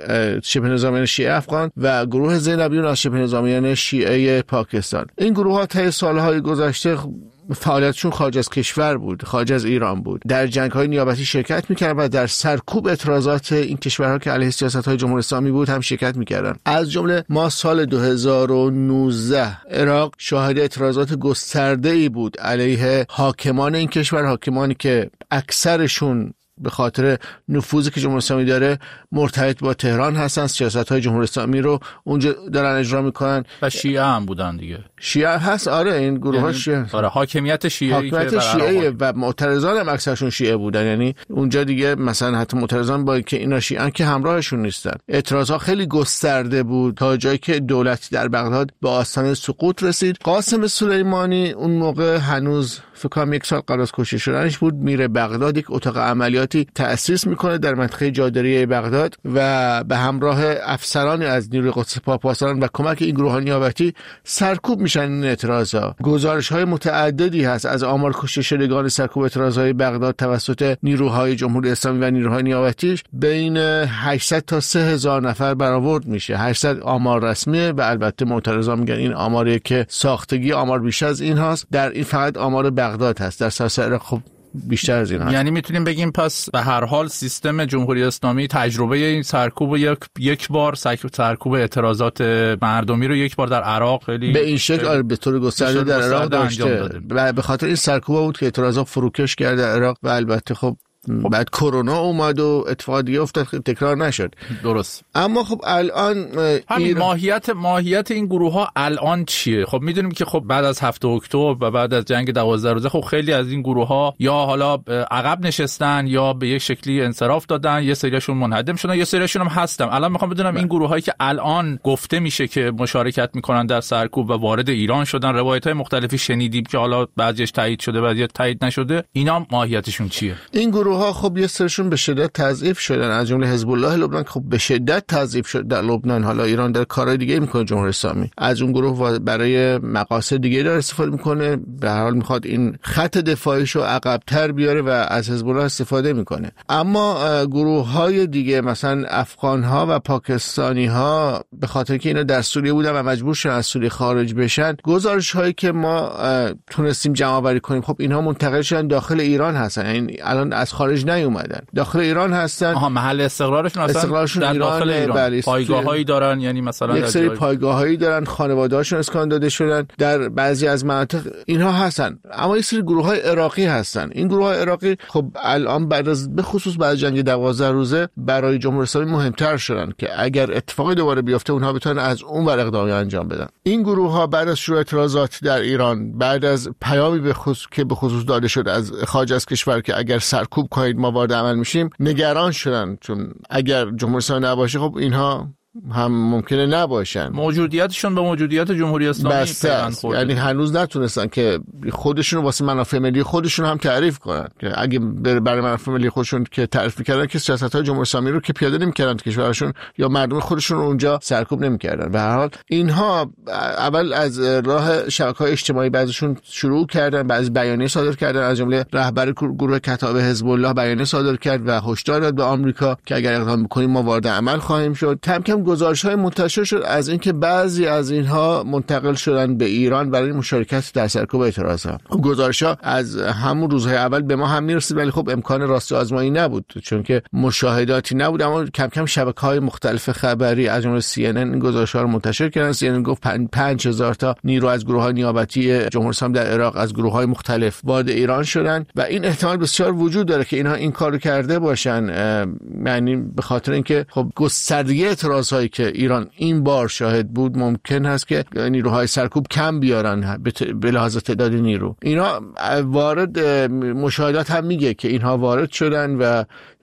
شبه نظامیان شیعه افغان و گروه زینبیون از شبه نظامیان شیعه پاکستان. این گروه ها طی سالهای گذشته فعالیتشون خارج از کشور بود، خارج از ایران بود، در جنگ‌های نیابتی شرکت می‌کردن و در سرکوب اعتراضات این کشورها که علیه سیاست‌های جمهوری اسلامی بود هم شرکت می‌کردن. از جمله ما سال دو هزار و نوزده عراق شاهد اعتراضات گسترده‌ای بود علیه حاکمان این کشور، حاکمانی که اکثرشون به خاطر نفوذی که جمهوری اسلامی داره مرتبط با تهران هستن، سیاست‌های جمهوری اسلامی رو اونجا دارن اجرا میکنن و شیعه هم بودن دیگه. شیعه هست، آره این گروه ها شیعه، آره حاکمیت شیعه حاکمیت شیعه و معترضان هم اکثرشون شیعه بودن. یعنی اونجا دیگه مثلا حتی معترضان با که اینا شیعه که همراهشون نیستن. اعتراضات خیلی گسترده بود تا جایی که دولت در بغداد به آستانه سقوط رسید. قاسم سلیمانی اون موقع هنوز فکر کنم یک سال قبل از کشته شدنش بود، میره بغداد، یک اتاق عملیاتی تأسیس میکنه در منطقه جادریه بغداد و به همراه افسرانی از نیروی قدس پاپاسان و کمک این گروه نیابتی سرکوب میشن این اعتراضا. گزارش‌های متعددی هست از آمار کشته شدگان سرکوب اعتراضای بغداد توسط نیروهای جمهوری اسلامی و نیروهای نیابتیش بین هشتصد تا سه هزار نفر برآورد میشه. هشتصد آمار رسمیه و البته معترضان میگن این آماریه که ساختگی آمار بیش از این هست. در این فقط آمار بغداد هست، در سراسر عراق خب بیشتر از این هست. یعنی میتونیم بگیم پس به هر حال سیستم جمهوری اسلامی تجربه این سرکوب یک یک بار سرکوب اعتراضات مردمی رو یک بار در عراق خیلی به این شکل آره به طور گسترده در عراق داشته و به خاطر این سرکوب بود که اعتراضات فروکش کرد در عراق و البته خب خب. بعد کرونا اومد و اتفاق دیگه افتاد، تکرار نشد. درست. اما خب الان همین ایر... ماهیت ماهیت این گروه ها الان چیه؟ خب میدونیم که خب بعد از هفته اکتبر و بعد از جنگ دوازده روزه خب خیلی از این گروه ها یا حالا عقب نشستن یا به یک شکلی انصراف دادن، یه سریاشون منهدم شدن، یه سریاشون هم هستن. الان میخوام بدونم این گروه هایی که الان گفته میشه که مشارکت میکنن در سرکوب و وارد ایران شدن، روایت های مختلفی شنیدیم که حالا بعضیش تایید شده بعضی تایید نشده، اینا ماهیتشون چیه؟ این گروه ها خب یه سرشون به شدت تضعیف شدن، از جمله حزب الله لبنان خب به شدت تضعیف شد در لبنان. حالا ایران در کارهای دیگه میکنه، جمهوری اسلامی از اون گروه برای مقاصد دیگه داره استفاده میکنه، به هر حال میخواد این خط دفاعیشو عقب‌تر بیاره و از حزب الله استفاده میکنه. اما گروه های دیگه مثلا افغان ها و پاکستانی ها به خاطر که اینا در سوریه بودن و مجبور شدن از سوریه خارج بشن، گزارش هایی که ما تونستیم جمع آوری کنیم خب اینها منتقل شدن داخل ایران هستن، یعنی الان از خارج نیومدن، داخل ایران هستن. آها محل استقرارشون اصلا استقرارشون در ایران داخل ایران. پایگاهایی دارن، یعنی مثلا یک سری پایگاهایی دارن، خانواده‌هاشون اسکان داده شدن در بعضی از مناطق اینها هستن. اما یک سری گروه‌های عراقی هستن. این گروه‌های عراقی خب الان بعد از به خصوص بعد از جنگ دوازده روزه برای جمهوری اسلامی مهمتر شدن که اگر اتفاقی دوباره بیفته اونها بتونن از اون ور اقدامی انجام بدن. این گروه‌ها بعد از شروع اعتراضات در ایران، بعد از پیامی به خصوص که به خصوص داده شد از خارج از کشور که اگر سرکوب کنید ما وارد عمل میشیم، نگران شدن، چون اگر جمهوری اسلامی نباشه خب اینها هم ممکنه نباشن. موجودیتشون به موجودیت جمهوری اسلامی پیوند خورده، یعنی هنوز نتونستن که خودشون واسه منافع ملی خودشون هم تعریف کنن، که اگه برای منافع ملی خودشون که تعریف می‌کردن که سیاست‌های جمهوری اسلامی رو که پیاده نمی‌کردن تو کشورشون یا مردم خودشون رو اونجا سرکوب نمی‌کردن. به هر حال اینها اول از راه شبکه‌های اجتماعی بعضیشون شروع کردن، بعضی بیانیه صادر کردن، از جمله رهبر گروه کتاب حزب الله بیانیه صادر کرد و هشدار داد به آمریکا که اگر اقدام بکنیم ما وارد عمل خواهیم شد. کم کم گزارش‌های منتشر شد از اینکه بعضی از اینها منتقل شدن به ایران برای مشارکت در سرکوب اعتراضات. گزارش‌ها از همون روزهای اول به ما هم میرسید، ولی خب امکان راستی آزمایی نبود چون که مشاهداتی نبود. اما کم کم شبکه‌های مختلف خبری از جمله سی ان ان این گزارش‌ها رو منتشر کردن. سی ان ان گفت پنج هزار تا نیرو از گروه‌های نیابتی جمهوری اسلامی در عراق از گروه‌های مختلف وارد ایران شدن و این احتمال بسیار وجود داره که اینها این کارو کرده باشن، یعنی به خاطر اینکه خب گستردگی اعتراض‌هایی که ایران این بار شاهد بود ممکن هست که نیروهای سرکوب کم بیارن به لحاظ تعداد نیرو. اینا وارد مشاهدات هم میگه که اینها وارد شدن و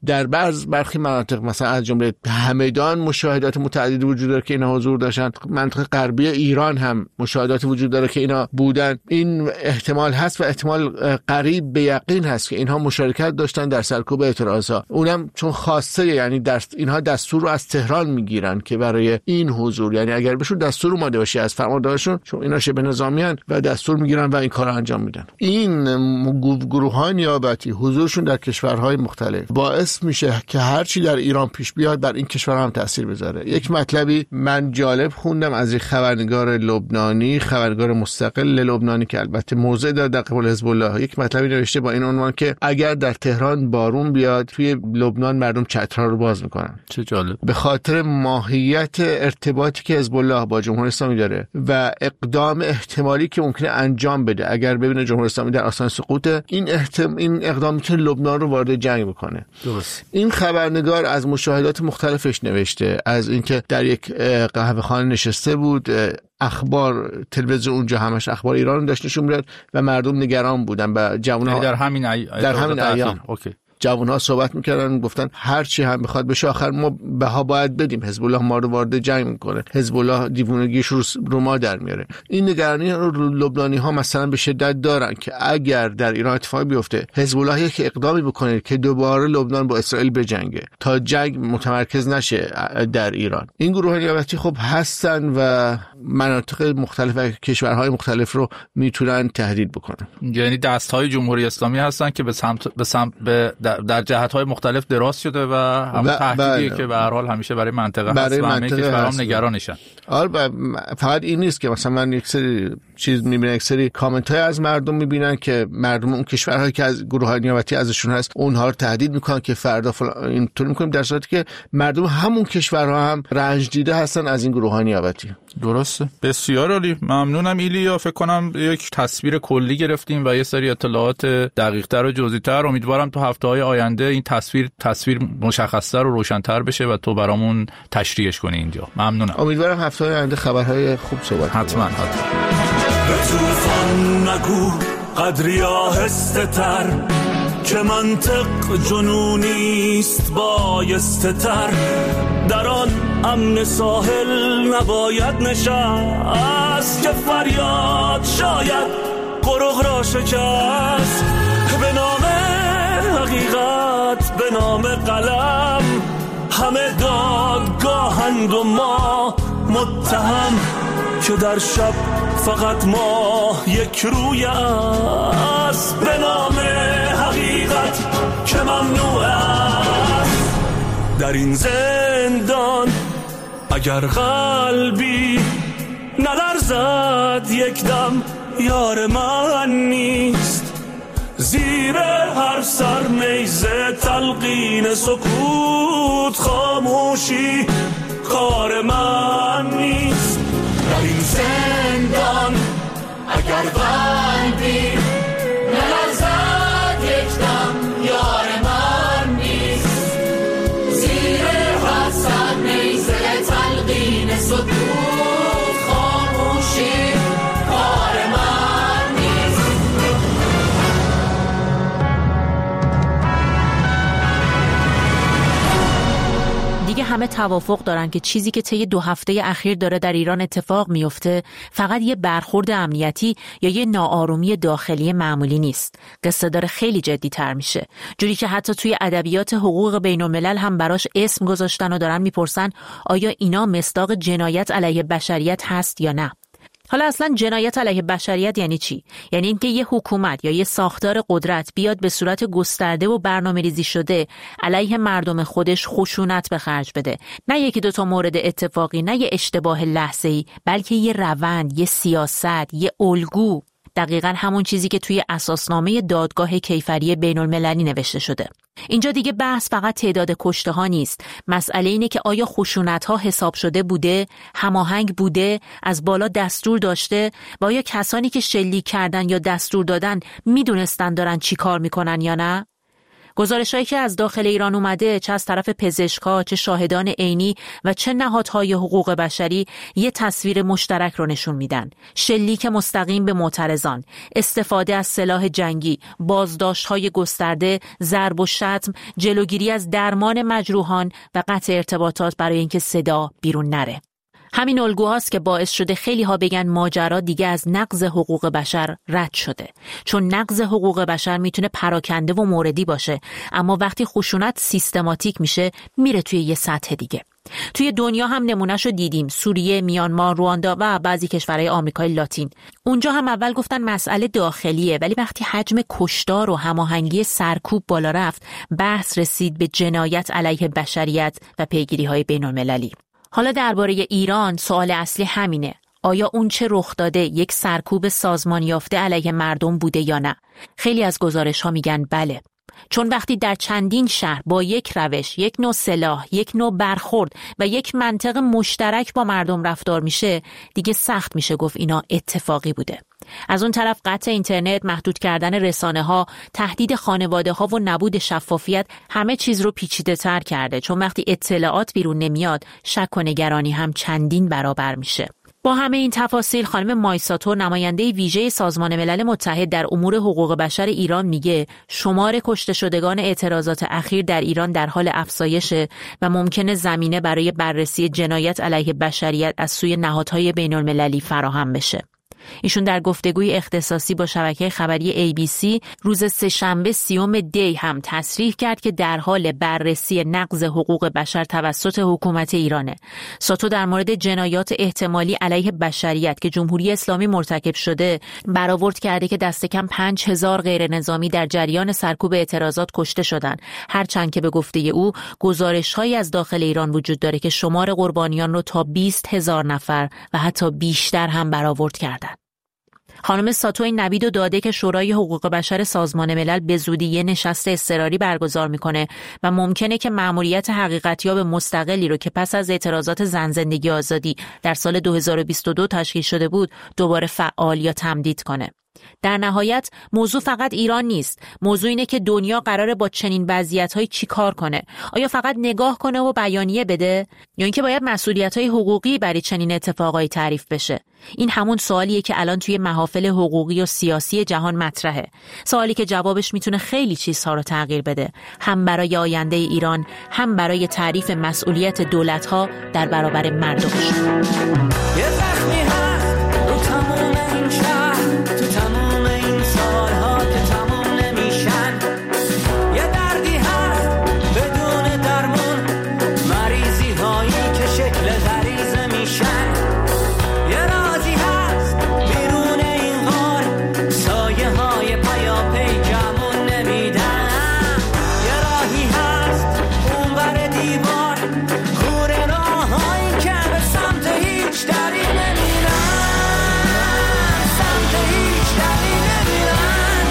در بعض برخی مناطق مثلا از جمله همدان مشاهدات متعددی وجود داره که اینا حضور داشتن. منطقه غربی ایران هم مشاهداتی وجود داره که اینا بودن. این احتمال هست و احتمال قریب به یقین هست که اینها مشارکت داشتن در سرکوب اعتراضها. اونم چون خاصه، یعنی در اینها دستور رو از تهران میگیرن که برای این حضور، یعنی اگر بهشون دستور اومده باشه از فرماندهشون، چون اینا شبه نظامیان و دستور میگیرن و این کارو انجام میدن. این گروه‌های نیابتی حضورشون در کشورهای مختلف باعث میشه که هر چی در ایران پیش بیاد بر این کشور هم تاثیر بذاره. یک مطلبی من جالب خوندم از یک خبرنگار لبنانی، خبرنگار مستقل لبنانی که البته موضع داره در قبال حزب الله، یک مطلبی نوشته با این عنوان که اگر در تهران بارون بیاد توی لبنان مردم چترها رو باز میکنن. چه جالب. به خاطر ماهیت ارتباطی که حزب الله با جمهوری اسلامی داره و اقدام احتمالی که ممکنه انجام بده اگر ببینه جمهوری اسلامی در آستانه سقوطه، این احتم... این اقدام میتونه لبنان رو وارد جنگ بکنه. درست. این خبرنگار از مشاهدات مختلفش نوشته، از اینکه در یک قهوه خانه نشسته بود، اخبار تلویزیون اونجا همش اخبار ایران داشت نشون میداد و مردم نگران بودن و جوان‌ها در همین ای... در همین ایام اوکی جوان‌ها صحبت میکردن، گفتن هر چی هم بخواد بشه آخر ما بها باید بدیم، حزب الله ما رو وارد جنگ میکنه، حزب الله دیوونگیش رو, رو ما در میاره. این نگرانی رو لبنانی‌ها مثلا به شدت دارن که اگر در ایران اتفاقی بیفته حزب الله یک اقدامی بکنه که دوباره لبنان با اسرائیل بجنگه تا جنگ متمرکز نشه در ایران. این گروه نیابتی خب هستن و مناطق مختلف و کشورهای مختلف رو میتونن تهدید بکنن. یعنی دست‌های جمهوری اسلامی هستن که به سمت به سمت به در, در جهت‌های مختلف دراز شده و همون تهدیدی که به هر حال همیشه برای منطقه برای هست و همه کشورها نگرانشن. آره فقط این نیست که مثلا من یک سری چیز میبینم، یک سری کامنت‌های از مردم میبینن که مردم اون کشورهایی که از گروه‌های نیابتی ازشون هست اونها رو تهدید میکنن که فردا فلان اینطور میکنیم، در صورتی که مردم همون کشورها هم رنج دیده هستن از این گروه‌های نیابتی. درسته. بسیار عالی. ممنونم ایلیا. فکر کنم یک تصویر کلی گرفتیم و یه سری اطلاعات دقیق‌تر و جزئی‌تر. امیدوارم تو هفته‌های آینده این تصویر تصویر مشخص‌تر و روشن‌تر بشه و تو برامون تشریحش کنی اینجا. ممنونم. امیدوارم هفته‌های آینده خبرهای خوب صحبت حتما حتما. به طوفان نگو قدری آهسته تر که منطق جنونیست بایسته تر، در آن امن ساحل نباید نشست که فریاد شاید قرق را شکست. به نام حقیقت، به نام قلم، همه دادگاهند و ما متهم که در شب فقط ما یک روی است. به نام حقیقت که ممنوع است در این زندان اگر قلبی نلرزد یک دم یار من نیست. زیر هر سر نیزه تلقین سکوت خاموشی کار من نیست. در این زندان اگر قلبی نلرزد یک دم یار من نیست. زیر هر سر نیزه تلقین سکوت خاموشی کار من نیست. دیگه همه توافق دارن که چیزی که طی دو هفته اخیر داره در ایران اتفاق میفته فقط یه برخورد امنیتی یا یه ناآرومی داخلی معمولی نیست. قصه داره خیلی جدی تر میشه، جوری که حتی توی ادبیات حقوق بین الملل هم براش اسم گذاشتن و دارن میپرسن آیا اینا مصداق جنایت علیه بشریت هست یا نه. حالا اصلا جنایت علیه بشریت یعنی چی؟ یعنی اینکه یه حکومت یا یه ساختار قدرت بیاد به صورت گسترده و برنامه‌ریزی شده علیه مردم خودش خشونت به خرج بده. نه یکی دو تا مورد اتفاقی، نه یه اشتباه لحظه‌ای، بلکه یه روند، یه سیاست، یه الگو. دقیقاً همون چیزی که توی اساسنامه دادگاه کیفری بین المللی نوشته شده. اینجا دیگه بحث فقط تعداد کشته ها نیست. مسئله اینه که آیا خشونت ها حساب شده بوده، هماهنگ بوده، از بالا دستور داشته و آیا کسانی که شلیک کردن یا دستور دادن میدونستن دارن چی کار میکنن یا نه؟ گزارش‌هایی که از داخل ایران اومده، چه از طرف پزشکا، چه شاهدان عینی و چه نهادهای حقوق بشری، یه تصویر مشترک رو نشون میدن. شلیک مستقیم به معترضان، استفاده از سلاح جنگی، بازداشت‌های گسترده، ضرب و شتم، جلوگیری از درمان مجروحان و قطع ارتباطات برای اینکه صدا بیرون نره. همین الگوهاست که باعث شده خیلی ها بگن ماجرا دیگه از نقض حقوق بشر رد شده. چون نقض حقوق بشر میتونه پراکنده و موردی باشه، اما وقتی خشونت سیستماتیک میشه میره توی یه سطح دیگه. توی دنیا هم نمونهشو دیدیم، سوریه، میانمار، رواندا و بعضی کشورهای آمریکای لاتین. اونجا هم اول گفتن مسئله داخلیه، ولی وقتی حجم کشتار و هماهنگی سرکوب بالا رفت، بحث رسید به جنایت علیه بشریت و پیگیری‌های بین‌المللی. حالا درباره ایران سوال اصلی همینه. آیا اون چه رخ داده یک سرکوب سازمان یافته علیه مردم بوده یا نه؟ خیلی از گزارش‌ها میگن بله. چون وقتی در چندین شهر با یک روش، یک نوع سلاح، یک نوع برخورد و یک منطق مشترک با مردم رفتار میشه، دیگه سخت میشه گفت اینا اتفاقی بوده. از اون طرف قطع اینترنت، محدود کردن رسانه ها، تهدید خانواده ها و نبود شفافیت همه چیز رو پیچیده تر کرده، چون وقتی اطلاعات بیرون نمیاد، شک و نگرانی هم چندین برابر میشه. با همه این تفاصیل، خانم مایساتو، نماینده ویژه سازمان ملل متحد در امور حقوق بشر ایران، میگه شمار کشته شدگان اعتراضات اخیر در ایران در حال افزایشه و ممکنه زمینه برای بررسی جنایت علیه بشریت از سوی نهادهای بین‌المللی فراهم بشه. ایشون در گفتگوی اختصاصی با شبکه خبری ای بی سی روز سه‌شنبه سیوم دی هم تصریح کرد که در حال بررسی نقض حقوق بشر توسط حکومت ایرانه. ساتو در مورد جنایات احتمالی علیه بشریت که جمهوری اسلامی مرتکب شده برآورد کرده که دست کم پنج هزار غیر نظامی در جریان سرکوب اعتراضات کشته شدند، هرچند که به گفته او گزارش‌هایی از داخل ایران وجود داره که شمار قربانیان رو تا بیست هزار نفر و حتی بیشتر هم برآورد کردند. خانم ساتو این نوید رو داده که شورای حقوق بشر سازمان ملل به زودی یه نشست اضطراری برگزار میکنه و ممکنه که مأموریت حقیقتیاب مستقلی رو که پس از اعتراضات زن زندگی آزادی در سال دو هزار و بیست و دو تشکیل شده بود دوباره فعال یا تمدید کنه. در نهایت موضوع فقط ایران نیست. موضوع اینه که دنیا قراره با چنین وضعیت‌های چی کار کنه؟ آیا فقط نگاه کنه و بیانیه بده؟ یا اینکه باید مسئولیت‌های حقوقی برای چنین اتفاقایی تعریف بشه؟ این همون سوالیه که الان توی محافل حقوقی و سیاسی جهان مطرحه. سوالی که جوابش میتونه خیلی چیزها رو تغییر بده، هم برای آینده ایران، هم برای تعریف مسئولیت دولت‌ها در برابر مردمش. یه زخمی هست رو تموم این شهر، تو تموم این سالها که تموم نمیشن. یه دردی هست بدون درمون، مریضی هایی که شکل غریزه میشن. یه رازی هست بیرون این غار، سایه های پیاپی جمون نمیدن. یه راهی هست اون بر دیوار، کوره راهایی که به سمت هیچ دری نمیرن، سمت هیچ دری نمیرن.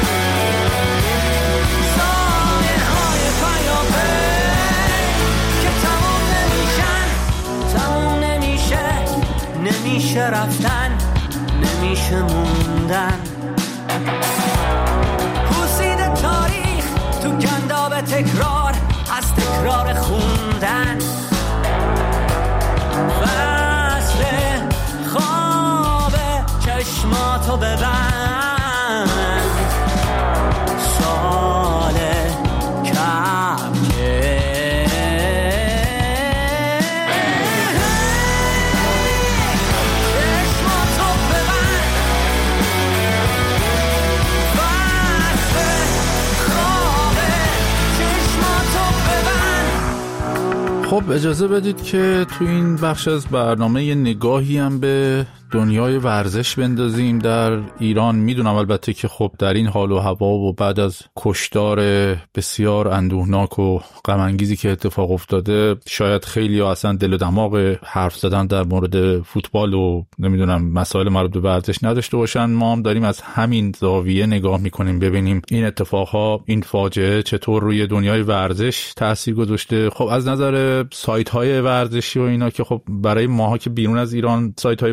سایه های پیاپی که تموم نمیشن، تموم نمیشه، نمیشه رفتن، نمیشه موندن. پوسید تاریخ تو گنداب تکرار، از تکرار خوندن. فصل خواب چشماتو ببند، سال کم که چشماتو ببند. فصل خواب چشماتو ببند. خب اجازه بدید که تو این بخش از برنامه یه نگاهی هم به دنیای ورزش بندازیم در ایران. میدونم البته که خب در این حال و هوا و بعد از کشتار بسیار اندوهناک و غم انگیزی که اتفاق افتاده، شاید خیلی ها اصلا دل و دماغ حرف زدن در مورد فوتبال و نمیدونم مسائل مربوط به ورزش نداشته باشن. ما هم داریم از همین زاویه نگاه میکنیم ببینیم این اتفاقها، این فاجعه چطور روی دنیای ورزش تاثیر گذاشته. خب از نظر سایت های ورزشی و اینا که خب برای ماها که بیرون از ایران سایت های ورزشی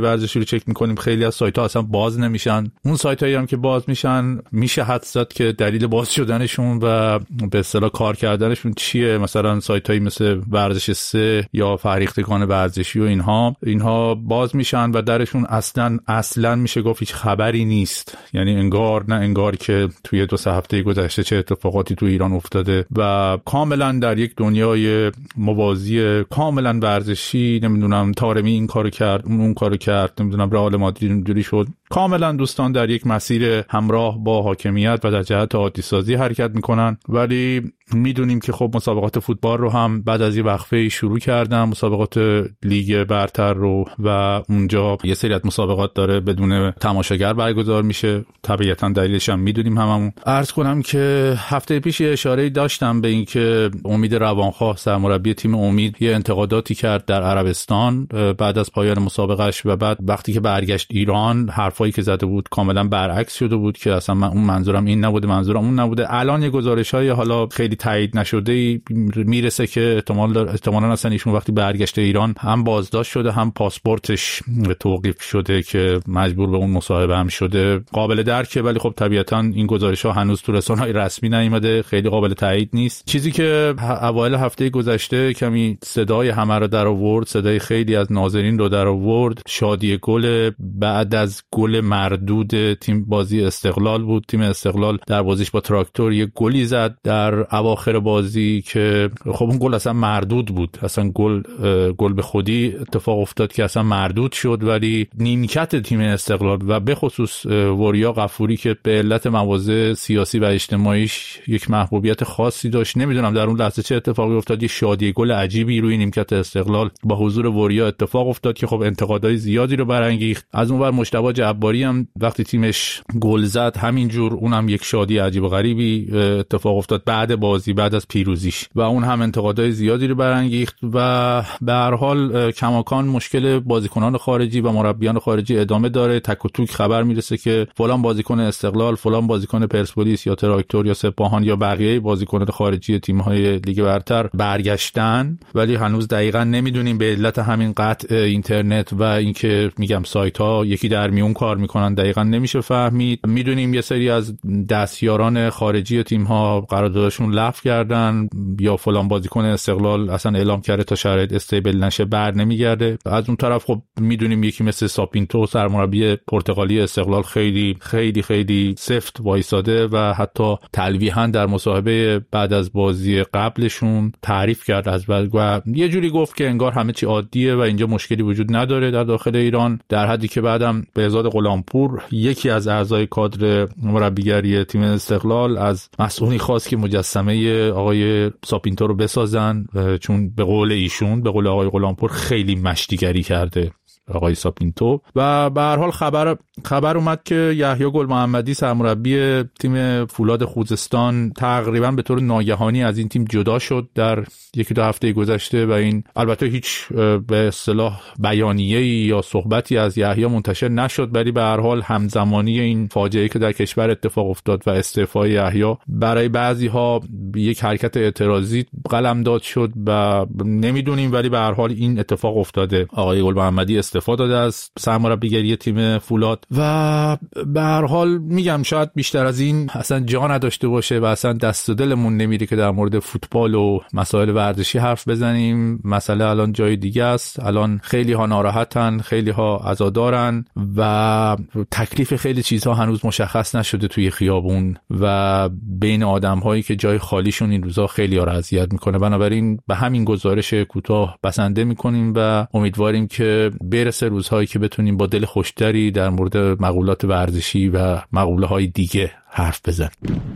اینجوری چک میکنیم خیلی از سایت ها اصلا باز نمیشن. اون سایت هایی هم که باز میشن میشه حدس زد که دلیل باز شدنشون و به اصطلاح کار کردنشون چیه. مثلا سایت هایی مثل ورزش سه یا فرهیختگان ورزشی و اینها اینها باز میشن و درشون اصلا اصلا میشه گفت هیچ خبری نیست. یعنی انگار نه انگار که توی دو سه هفته گذشته چه اتفاقاتی تو ایران افتاده و کاملا در یک دنیای موازی کاملا ورزشی، نمیدونم طارمی این کارو کرد اون اون کارو کرد، نمیدونم رئال مادرید اینجوری شد، کاملا دوستان در یک مسیر همراه با حاکمیت و در جهت عادی سازی حرکت میکنن. ولی میدونیم که خب مسابقات فوتبال رو هم بعد از یه وقفه شروع کردن، مسابقات لیگ برتر رو، و اونجا یه سری از مسابقات داره بدون تماشاگر برگزار میشه. طبیعتا دلیلش هم میدونیم هممون. عرض کنم که هفته پیش اشاره داشتم به این که امید روانخواه سرمربی تیم امید یه انتقاداتی کرد در عربستان بعد از پایان مسابقهش و بعد وقتی که برگشت ایران حرفایی که زده بود کاملا برعکس شده بود که اصلا من اون منظورم این نبوده، منظورم اون نبوده. الان یه گزارش‌های حالا خیلی تایید نشده میرسه که احتمال داره احتمالاً اصلا ایشون وقتی برگشته ایران هم بازداشت شده هم پاسپورتش توقیف شده که مجبور به اون مصاحبه هم شده. قابل درکه، ولی خب طبیعتاً این گزارش‌ها هنوز تو رسانه‌های رسمی نیومده، خیلی قابل تایید نیست. چیزی که اوایل هفته گذشته کمی صدای همه رو در آورد، صدای خیلی از ناظرین رو در آورد، شادی گل بعد از گل مردود تیم بازی استقلال بود. تیم استقلال در بازیش با تراکتور یه گلی زد در اواخر بازی که خب اون گل اصلا مردود بود، اصلا گل گل به خودی اتفاق افتاد که اصلا مردود شد. ولی نیمکت تیم استقلال و به خصوص وریا غفوری که به علت مواضع سیاسی و اجتماعیش یک محبوبیت خاصی داشت، نمیدونم در اون لحظه چه اتفاقی افتاد، یه شادی گل عجیبی روی نیمکت استقلال با حضور وریا اتفاق افتاد که خب انتقادهای زیادی رو برانگیخت. از اونور مجتبی جباری هم وقتی تیمش گل زد همینجور اونم یک شادی عجیب و غریبی اتفاق افتاد بعد بازی، بعد از پیروزیش، و اون هم انتقادهای زیادی رو برانگیخت. و به هر حال کماکان مشکل بازیکنان خارجی و مربیان خارجی ادامه داره. تک و توک خبر میرسه که فلان بازیکن استقلال، فلان بازیکن پرسپولیس یا تراکتور یا سپاهان یا بقیه بازیکنان خارجی تیم‌های لیگ برتر برگشتن، ولی هنوز دقیقاً نمیدونیم به علت همین قطع اینترنت و اینکه میگم سایت‌ها یکی در میون کار میکنن دقیقاً نمیشه فهمید. میدونیم یه سری از دستیاران خارجی تیم‌ها قراردادشون لغو کردن یا فلان بازیکن استقلال اصلا اعلام کرده تا شرایط استیبل نشه بر نمیگرده. از اون طرف خب میدونیم یکی مثل ساپینتو سرمربی پرتغالی استقلال خیلی خیلی خیلی سفت وایساده و حتی تلویحاً در مصاحبه بعد از بازی قبلشون تعریف کرد از و یه جوری گفت که انگار همه چی عادیه و اینجا مشکلی وجود نداره در داخل ایران، در حدی که بعدم بهزاد غلامپور یکی از اعضای کادر مربیگری تیم استقلال از مسئولی خواست که مجسمه آقای ساپینتو رو بسازن، چون به قول ایشون، به قول آقای غلامپور، خیلی مشتیگری کرده آقای ساپینتو. و به هر حال خبر خبر اومد که یحیی گل محمدی سرمربی تیم فولاد خوزستان تقریبا به طور ناگهانی از این تیم جدا شد در یکی دو هفته گذشته و این البته هیچ به اصطلاح بیانیه‌ای یا صحبتی از یحیی منتشر نشد، ولی به هر حال همزمانی این فاجعه‌ای که در کشور اتفاق افتاد و استعفای یحیی برای بعضی‌ها یک حرکت اعتراضی قلمداد شد و نمیدونیم، ولی به هر حال این اتفاق افتاده. آقای گل محمدی استفاده داده از سرمربیگری تیم فولاد و به هر حال میگم شاید بیشتر از این اصلا جا نداشته باشه و اصلا دست و دلمون نمیره که در مورد فوتبال و مسائل ورزشی حرف بزنیم. مسئله الان جای دیگه است. الان خیلی ها ناراحتن، خیلی ها عزادارن و تکلیف خیلی چیزها هنوز مشخص نشده توی خیابون و بین آدم هایی که جای خالیشون این روزا خیلی ها رو اذیت میکنه. بنابراین به همین گزارش کوتاه بسنده میکنیم و امیدواریم که برسه روزهایی که بتونیم با دل خوشتری در مورد مقولات ورزشی و مقوله های دیگه حرف بزنیم.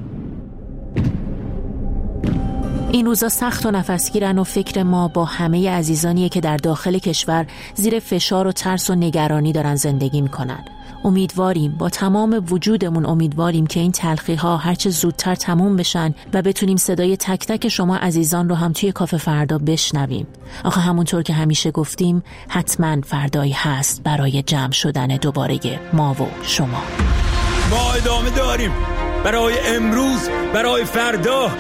این روزا سخت و نفسگیرن و فکر ما با همه عزیزانیه که در داخل کشور زیر فشار و ترس و نگرانی دارن زندگی میکنن. امیدواریم، با تمام وجودمون امیدواریم که این تلخی‌ها هرچه زودتر تموم بشن و بتونیم صدای تک تک شما عزیزان رو هم توی کافه فردا بشنویم. آخه همونطور که همیشه گفتیم حتما فردایی هست برای جمع شدن دوباره ما و شما. ما ادامه داریم برای امروز، برای فردا.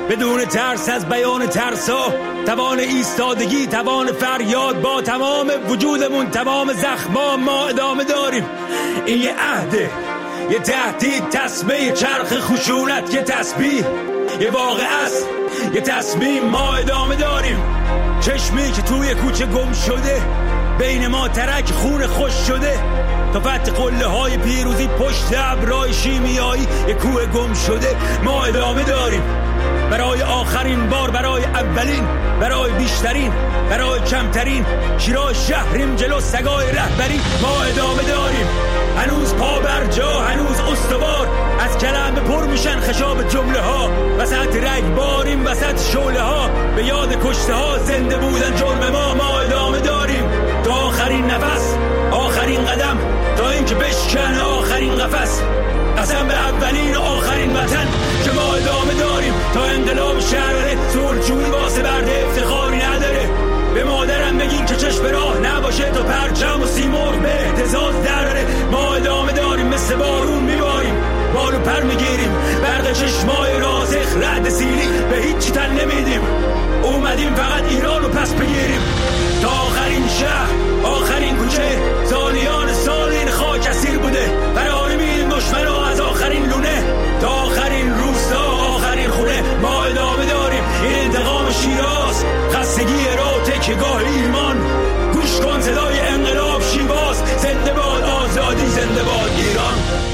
بدون ترس از بیان ترسا، توان ایستادگی، توان فریاد، با تمام وجودمون، تمام زخما ما ادامه داریم. این یه عهده، یه تهدید، تسمه چرخ خشونت، یه تسبیح، یه واقعه است، یه تصمیم، ما ادامه داریم. چشمی که توی کوچه گم شده، بین ما ترک خون خوش شده، تا فتح قله های پیروزی پشت ابرای شیمیایی، یه کوه گم شده، ما ادامه داریم. برای آخرین بار، برای اولین، برای بیشترین، برای کمترین، شیراز شهریم جلو سگای رهبری، ما ادامه داریم. هنوز پا بر جا، هنوز استوار، از کلمه پر میشن خشاب جمله ها، وسط رگباریم، وسط شعله ها، به یاد کشته ها، زنده بودن جرم ما، ما ادامه داریم. تا آخرین نفس، آخرین قدم، تا اینکه بشکنه آخرین قفس، قسم به اولین و آخرین وطن که ما ادامه داریم. تا انقلاب شهر سرچون واسه برده افتخاری نداره. به مادرم بگین که چشم راه نباشه، تا پرچم و سیمرغ به اهتزاز دراره. ما ادامه داریم، مثل بارون میباریم، بالو پر میگیریم، برق چشمای راسخ، رعد سیلی، به هیچی تن نمیدیم. اومدیم فقط ایران رو پس بگیریم. تا آخرین شهر، آخرین کوچه، سالیان سال این خاک اسیر بوده. فراری میدیم دشمنا از آخرین لونه، تا آخرین روستا، آخرین خونه، ما ادامه داریم. این انتقام شیراز، خستگی را تکیه‌گاه ایمان. گوش کن صدای انقلاب شیواز، زنده باد آزادی، زنده باد ایران.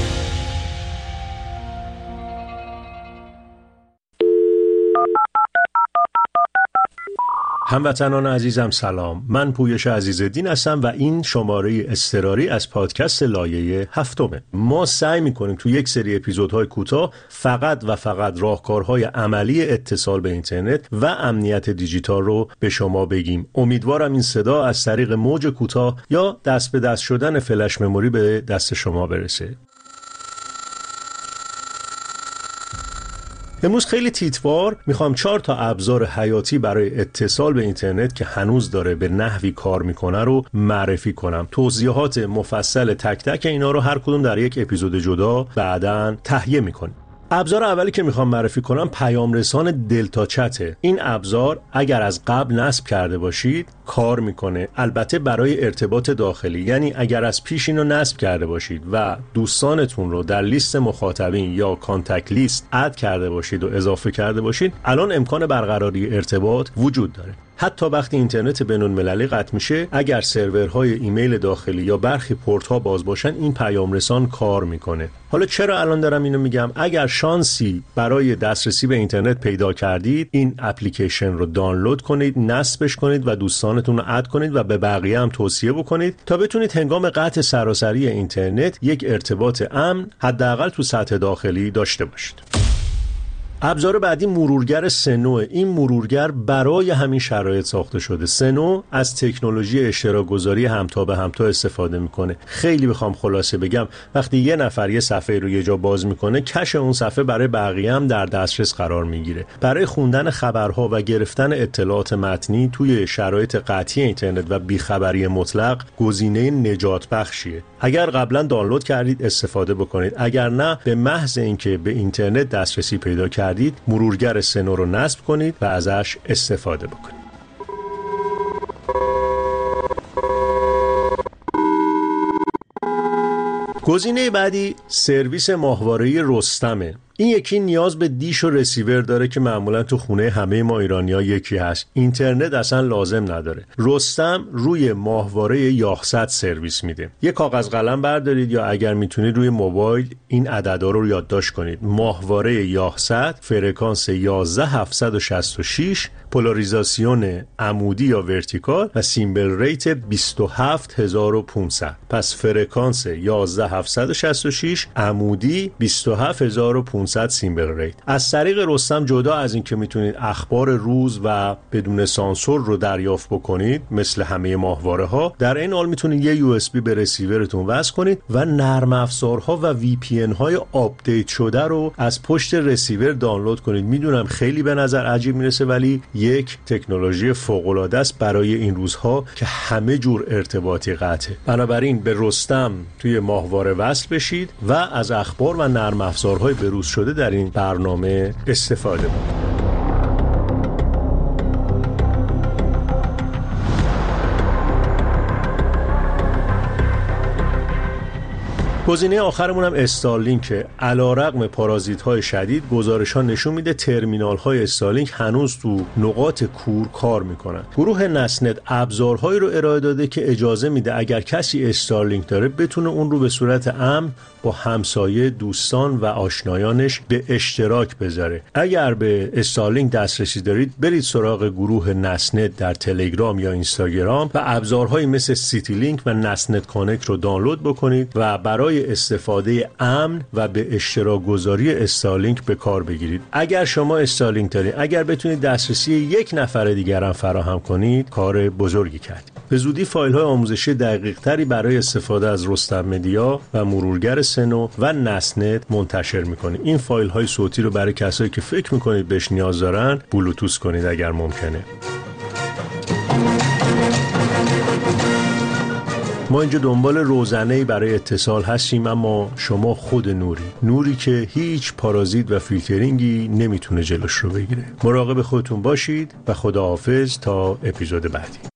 هموطنان عزیزم سلام، من پویش عزیزالدین هستم و این شماره اضطراری از پادکست لایه هفتمه. ما سعی میکنیم تو یک سری اپیزودهای کوتاه فقط و فقط راهکارهای عملی اتصال به اینترنت و امنیت دیجیتال رو به شما بگیم. امیدوارم این صدا از طریق موج کوتاه یا دست به دست شدن فلش مموری به دست شما برسه. امروز خیلی تیتوار میخوام چهار تا ابزار حیاتی برای اتصال به اینترنت که هنوز داره به نحوی کار میکنه رو معرفی کنم. توضیحات مفصل تک تک اینا رو هر کدوم در یک اپیزود جدا بعداً تهیه میکنیم. ابزار اولی که میخوام معرفی کنم پیام رسان دلتا چته. این ابزار اگر از قبل نصب کرده باشید کار میکنه، البته برای ارتباط داخلی، یعنی اگر از پیش اینو نصب کرده باشید و دوستانتون رو در لیست مخاطبین یا کانتکت لیست اد کرده باشید و اضافه کرده باشید، الان امکان برقراری ارتباط وجود داره. حتی وقتی اینترنت بین‌المللی قطع میشه، اگر سرورهای ایمیل داخلی یا برخی پورت‌ها باز باشن، این پیام رسان کار میکنه. حالا چرا الان دارم اینو میگم؟ اگر شانسی برای دسترسی به اینترنت پیدا کردید، این اپلیکیشن رو دانلود کنید، نصبش کنید و دوستانتون رو اد کنید و به بقیه هم توصیه بکنید تا بتونید هنگام قطع سراسری اینترنت یک ارتباط امن حداقل تو سطح داخلی داشته باشید. ابزار بعدی مرورگر سنو. این مرورگر برای همین شرایط ساخته شده. سنو از تکنولوژی اشتراک گذاری همتا به همتا استفاده میکنه. خیلی بخوام خلاصه بگم، وقتی یه نفر یه صفحه رو یه جا باز میکنه، کش اون صفحه برای بقیه هم در دسترس قرار میگیره. برای خوندن خبرها و گرفتن اطلاعات متنی توی شرایط قطعی اینترنت و بیخبری مطلق گزینه نجات بخشیه. اگر قبلا دانلود کردید استفاده بکنید، اگر نه به محض اینکه به اینترنت دسترسی پیدا کردید مرورگر سنو رو نصب کنید و ازش استفاده بکنید. گزینه بعدی سرویس ماهواره‌ای رستمه. این یکی نیاز به دیش و رسیور داره که معمولا تو خونه همه ما ایرانی‌ها یکی هست. اینترنت اصلا لازم نداره. رستم روی ماهواره یاهصد سرویس میده. یه کاغذ قلم بردارید یا اگر میتونید روی موبایل این عددا رو یادداشت کنید. ماهواره یاهصد، فرکانس یازده هزار هفتصد و شصت و شش، پولاریزاسیون عمودی یا ورتیکال و سیمبل ریت بیست و هفت هزار و پانصد. پس فرکانس یازده هزار هفتصد و شصت و شش، عمودی بیست و هفت هزار و پانصد سیمبل ریت. از طریق رستم جدا از این که میتونید اخبار روز و بدون سانسور رو دریافت بکنید مثل همه ماهواره ها، در این حال میتونید یه یو اس بی به رسیورتون وصل کنید و نرم افزارها و وی پی ان های آپدیت شده رو از پشت رسیور دانلود کنید. میدونم خیلی به نظر عجیب میرسه، ولی یک تکنولوژی فوق العاده است برای این روزها که همه جور ارتباطی قطعه. بنابراین به رستم توی ماهواره وصل بشید و از اخبار و نرم افزارهای بروز شده در این برنامه استفاده کنید. گزینه آخرمون هم استارلینک. علیرغم پارازیت‌های شدید، گزارش‌ها نشون میده ترمینال‌های استارلینک هنوز تو نقاط کور کار میکنن. گروه نسنت ابزارهایی رو ارائه داده که اجازه میده اگر کسی استارلینک داره بتونه اون رو به صورت امن با همسایه، دوستان و آشنایانش به اشتراک بذاره. اگر به استارلینک دسترسی دارید برید سراغ گروه نسنت در تلگرام یا اینستاگرام و ابزارهایی مثل سیتی لینک و نسنت کانکت رو دانلود بکنید و برای استفاده امن و به اشتراک گذاری استارلینک به کار بگیرید. اگر شما استارلینک دارید، اگر بتونید دسترسی یک نفر دیگر هم فراهم کنید، کار بزرگی کردید. به زودی فایل‌های آموزشی دقیق‌تری برای استفاده از رستم مدیا و مرورگر سنو و نسنت منتشر می‌کنید. این فایل‌های صوتی رو برای کسایی که فکر می‌کنید بهش نیاز دارن بلوتوث کنید اگر ممکنه. ما اینجا دنبال روزنه‌ای برای اتصال هستیم، اما شما خود نوری نوری که هیچ پارازیت و فیلترینگی نمیتونه جلوش رو بگیره. مراقب خودتون باشید و خداحافظ تا اپیزود بعدی.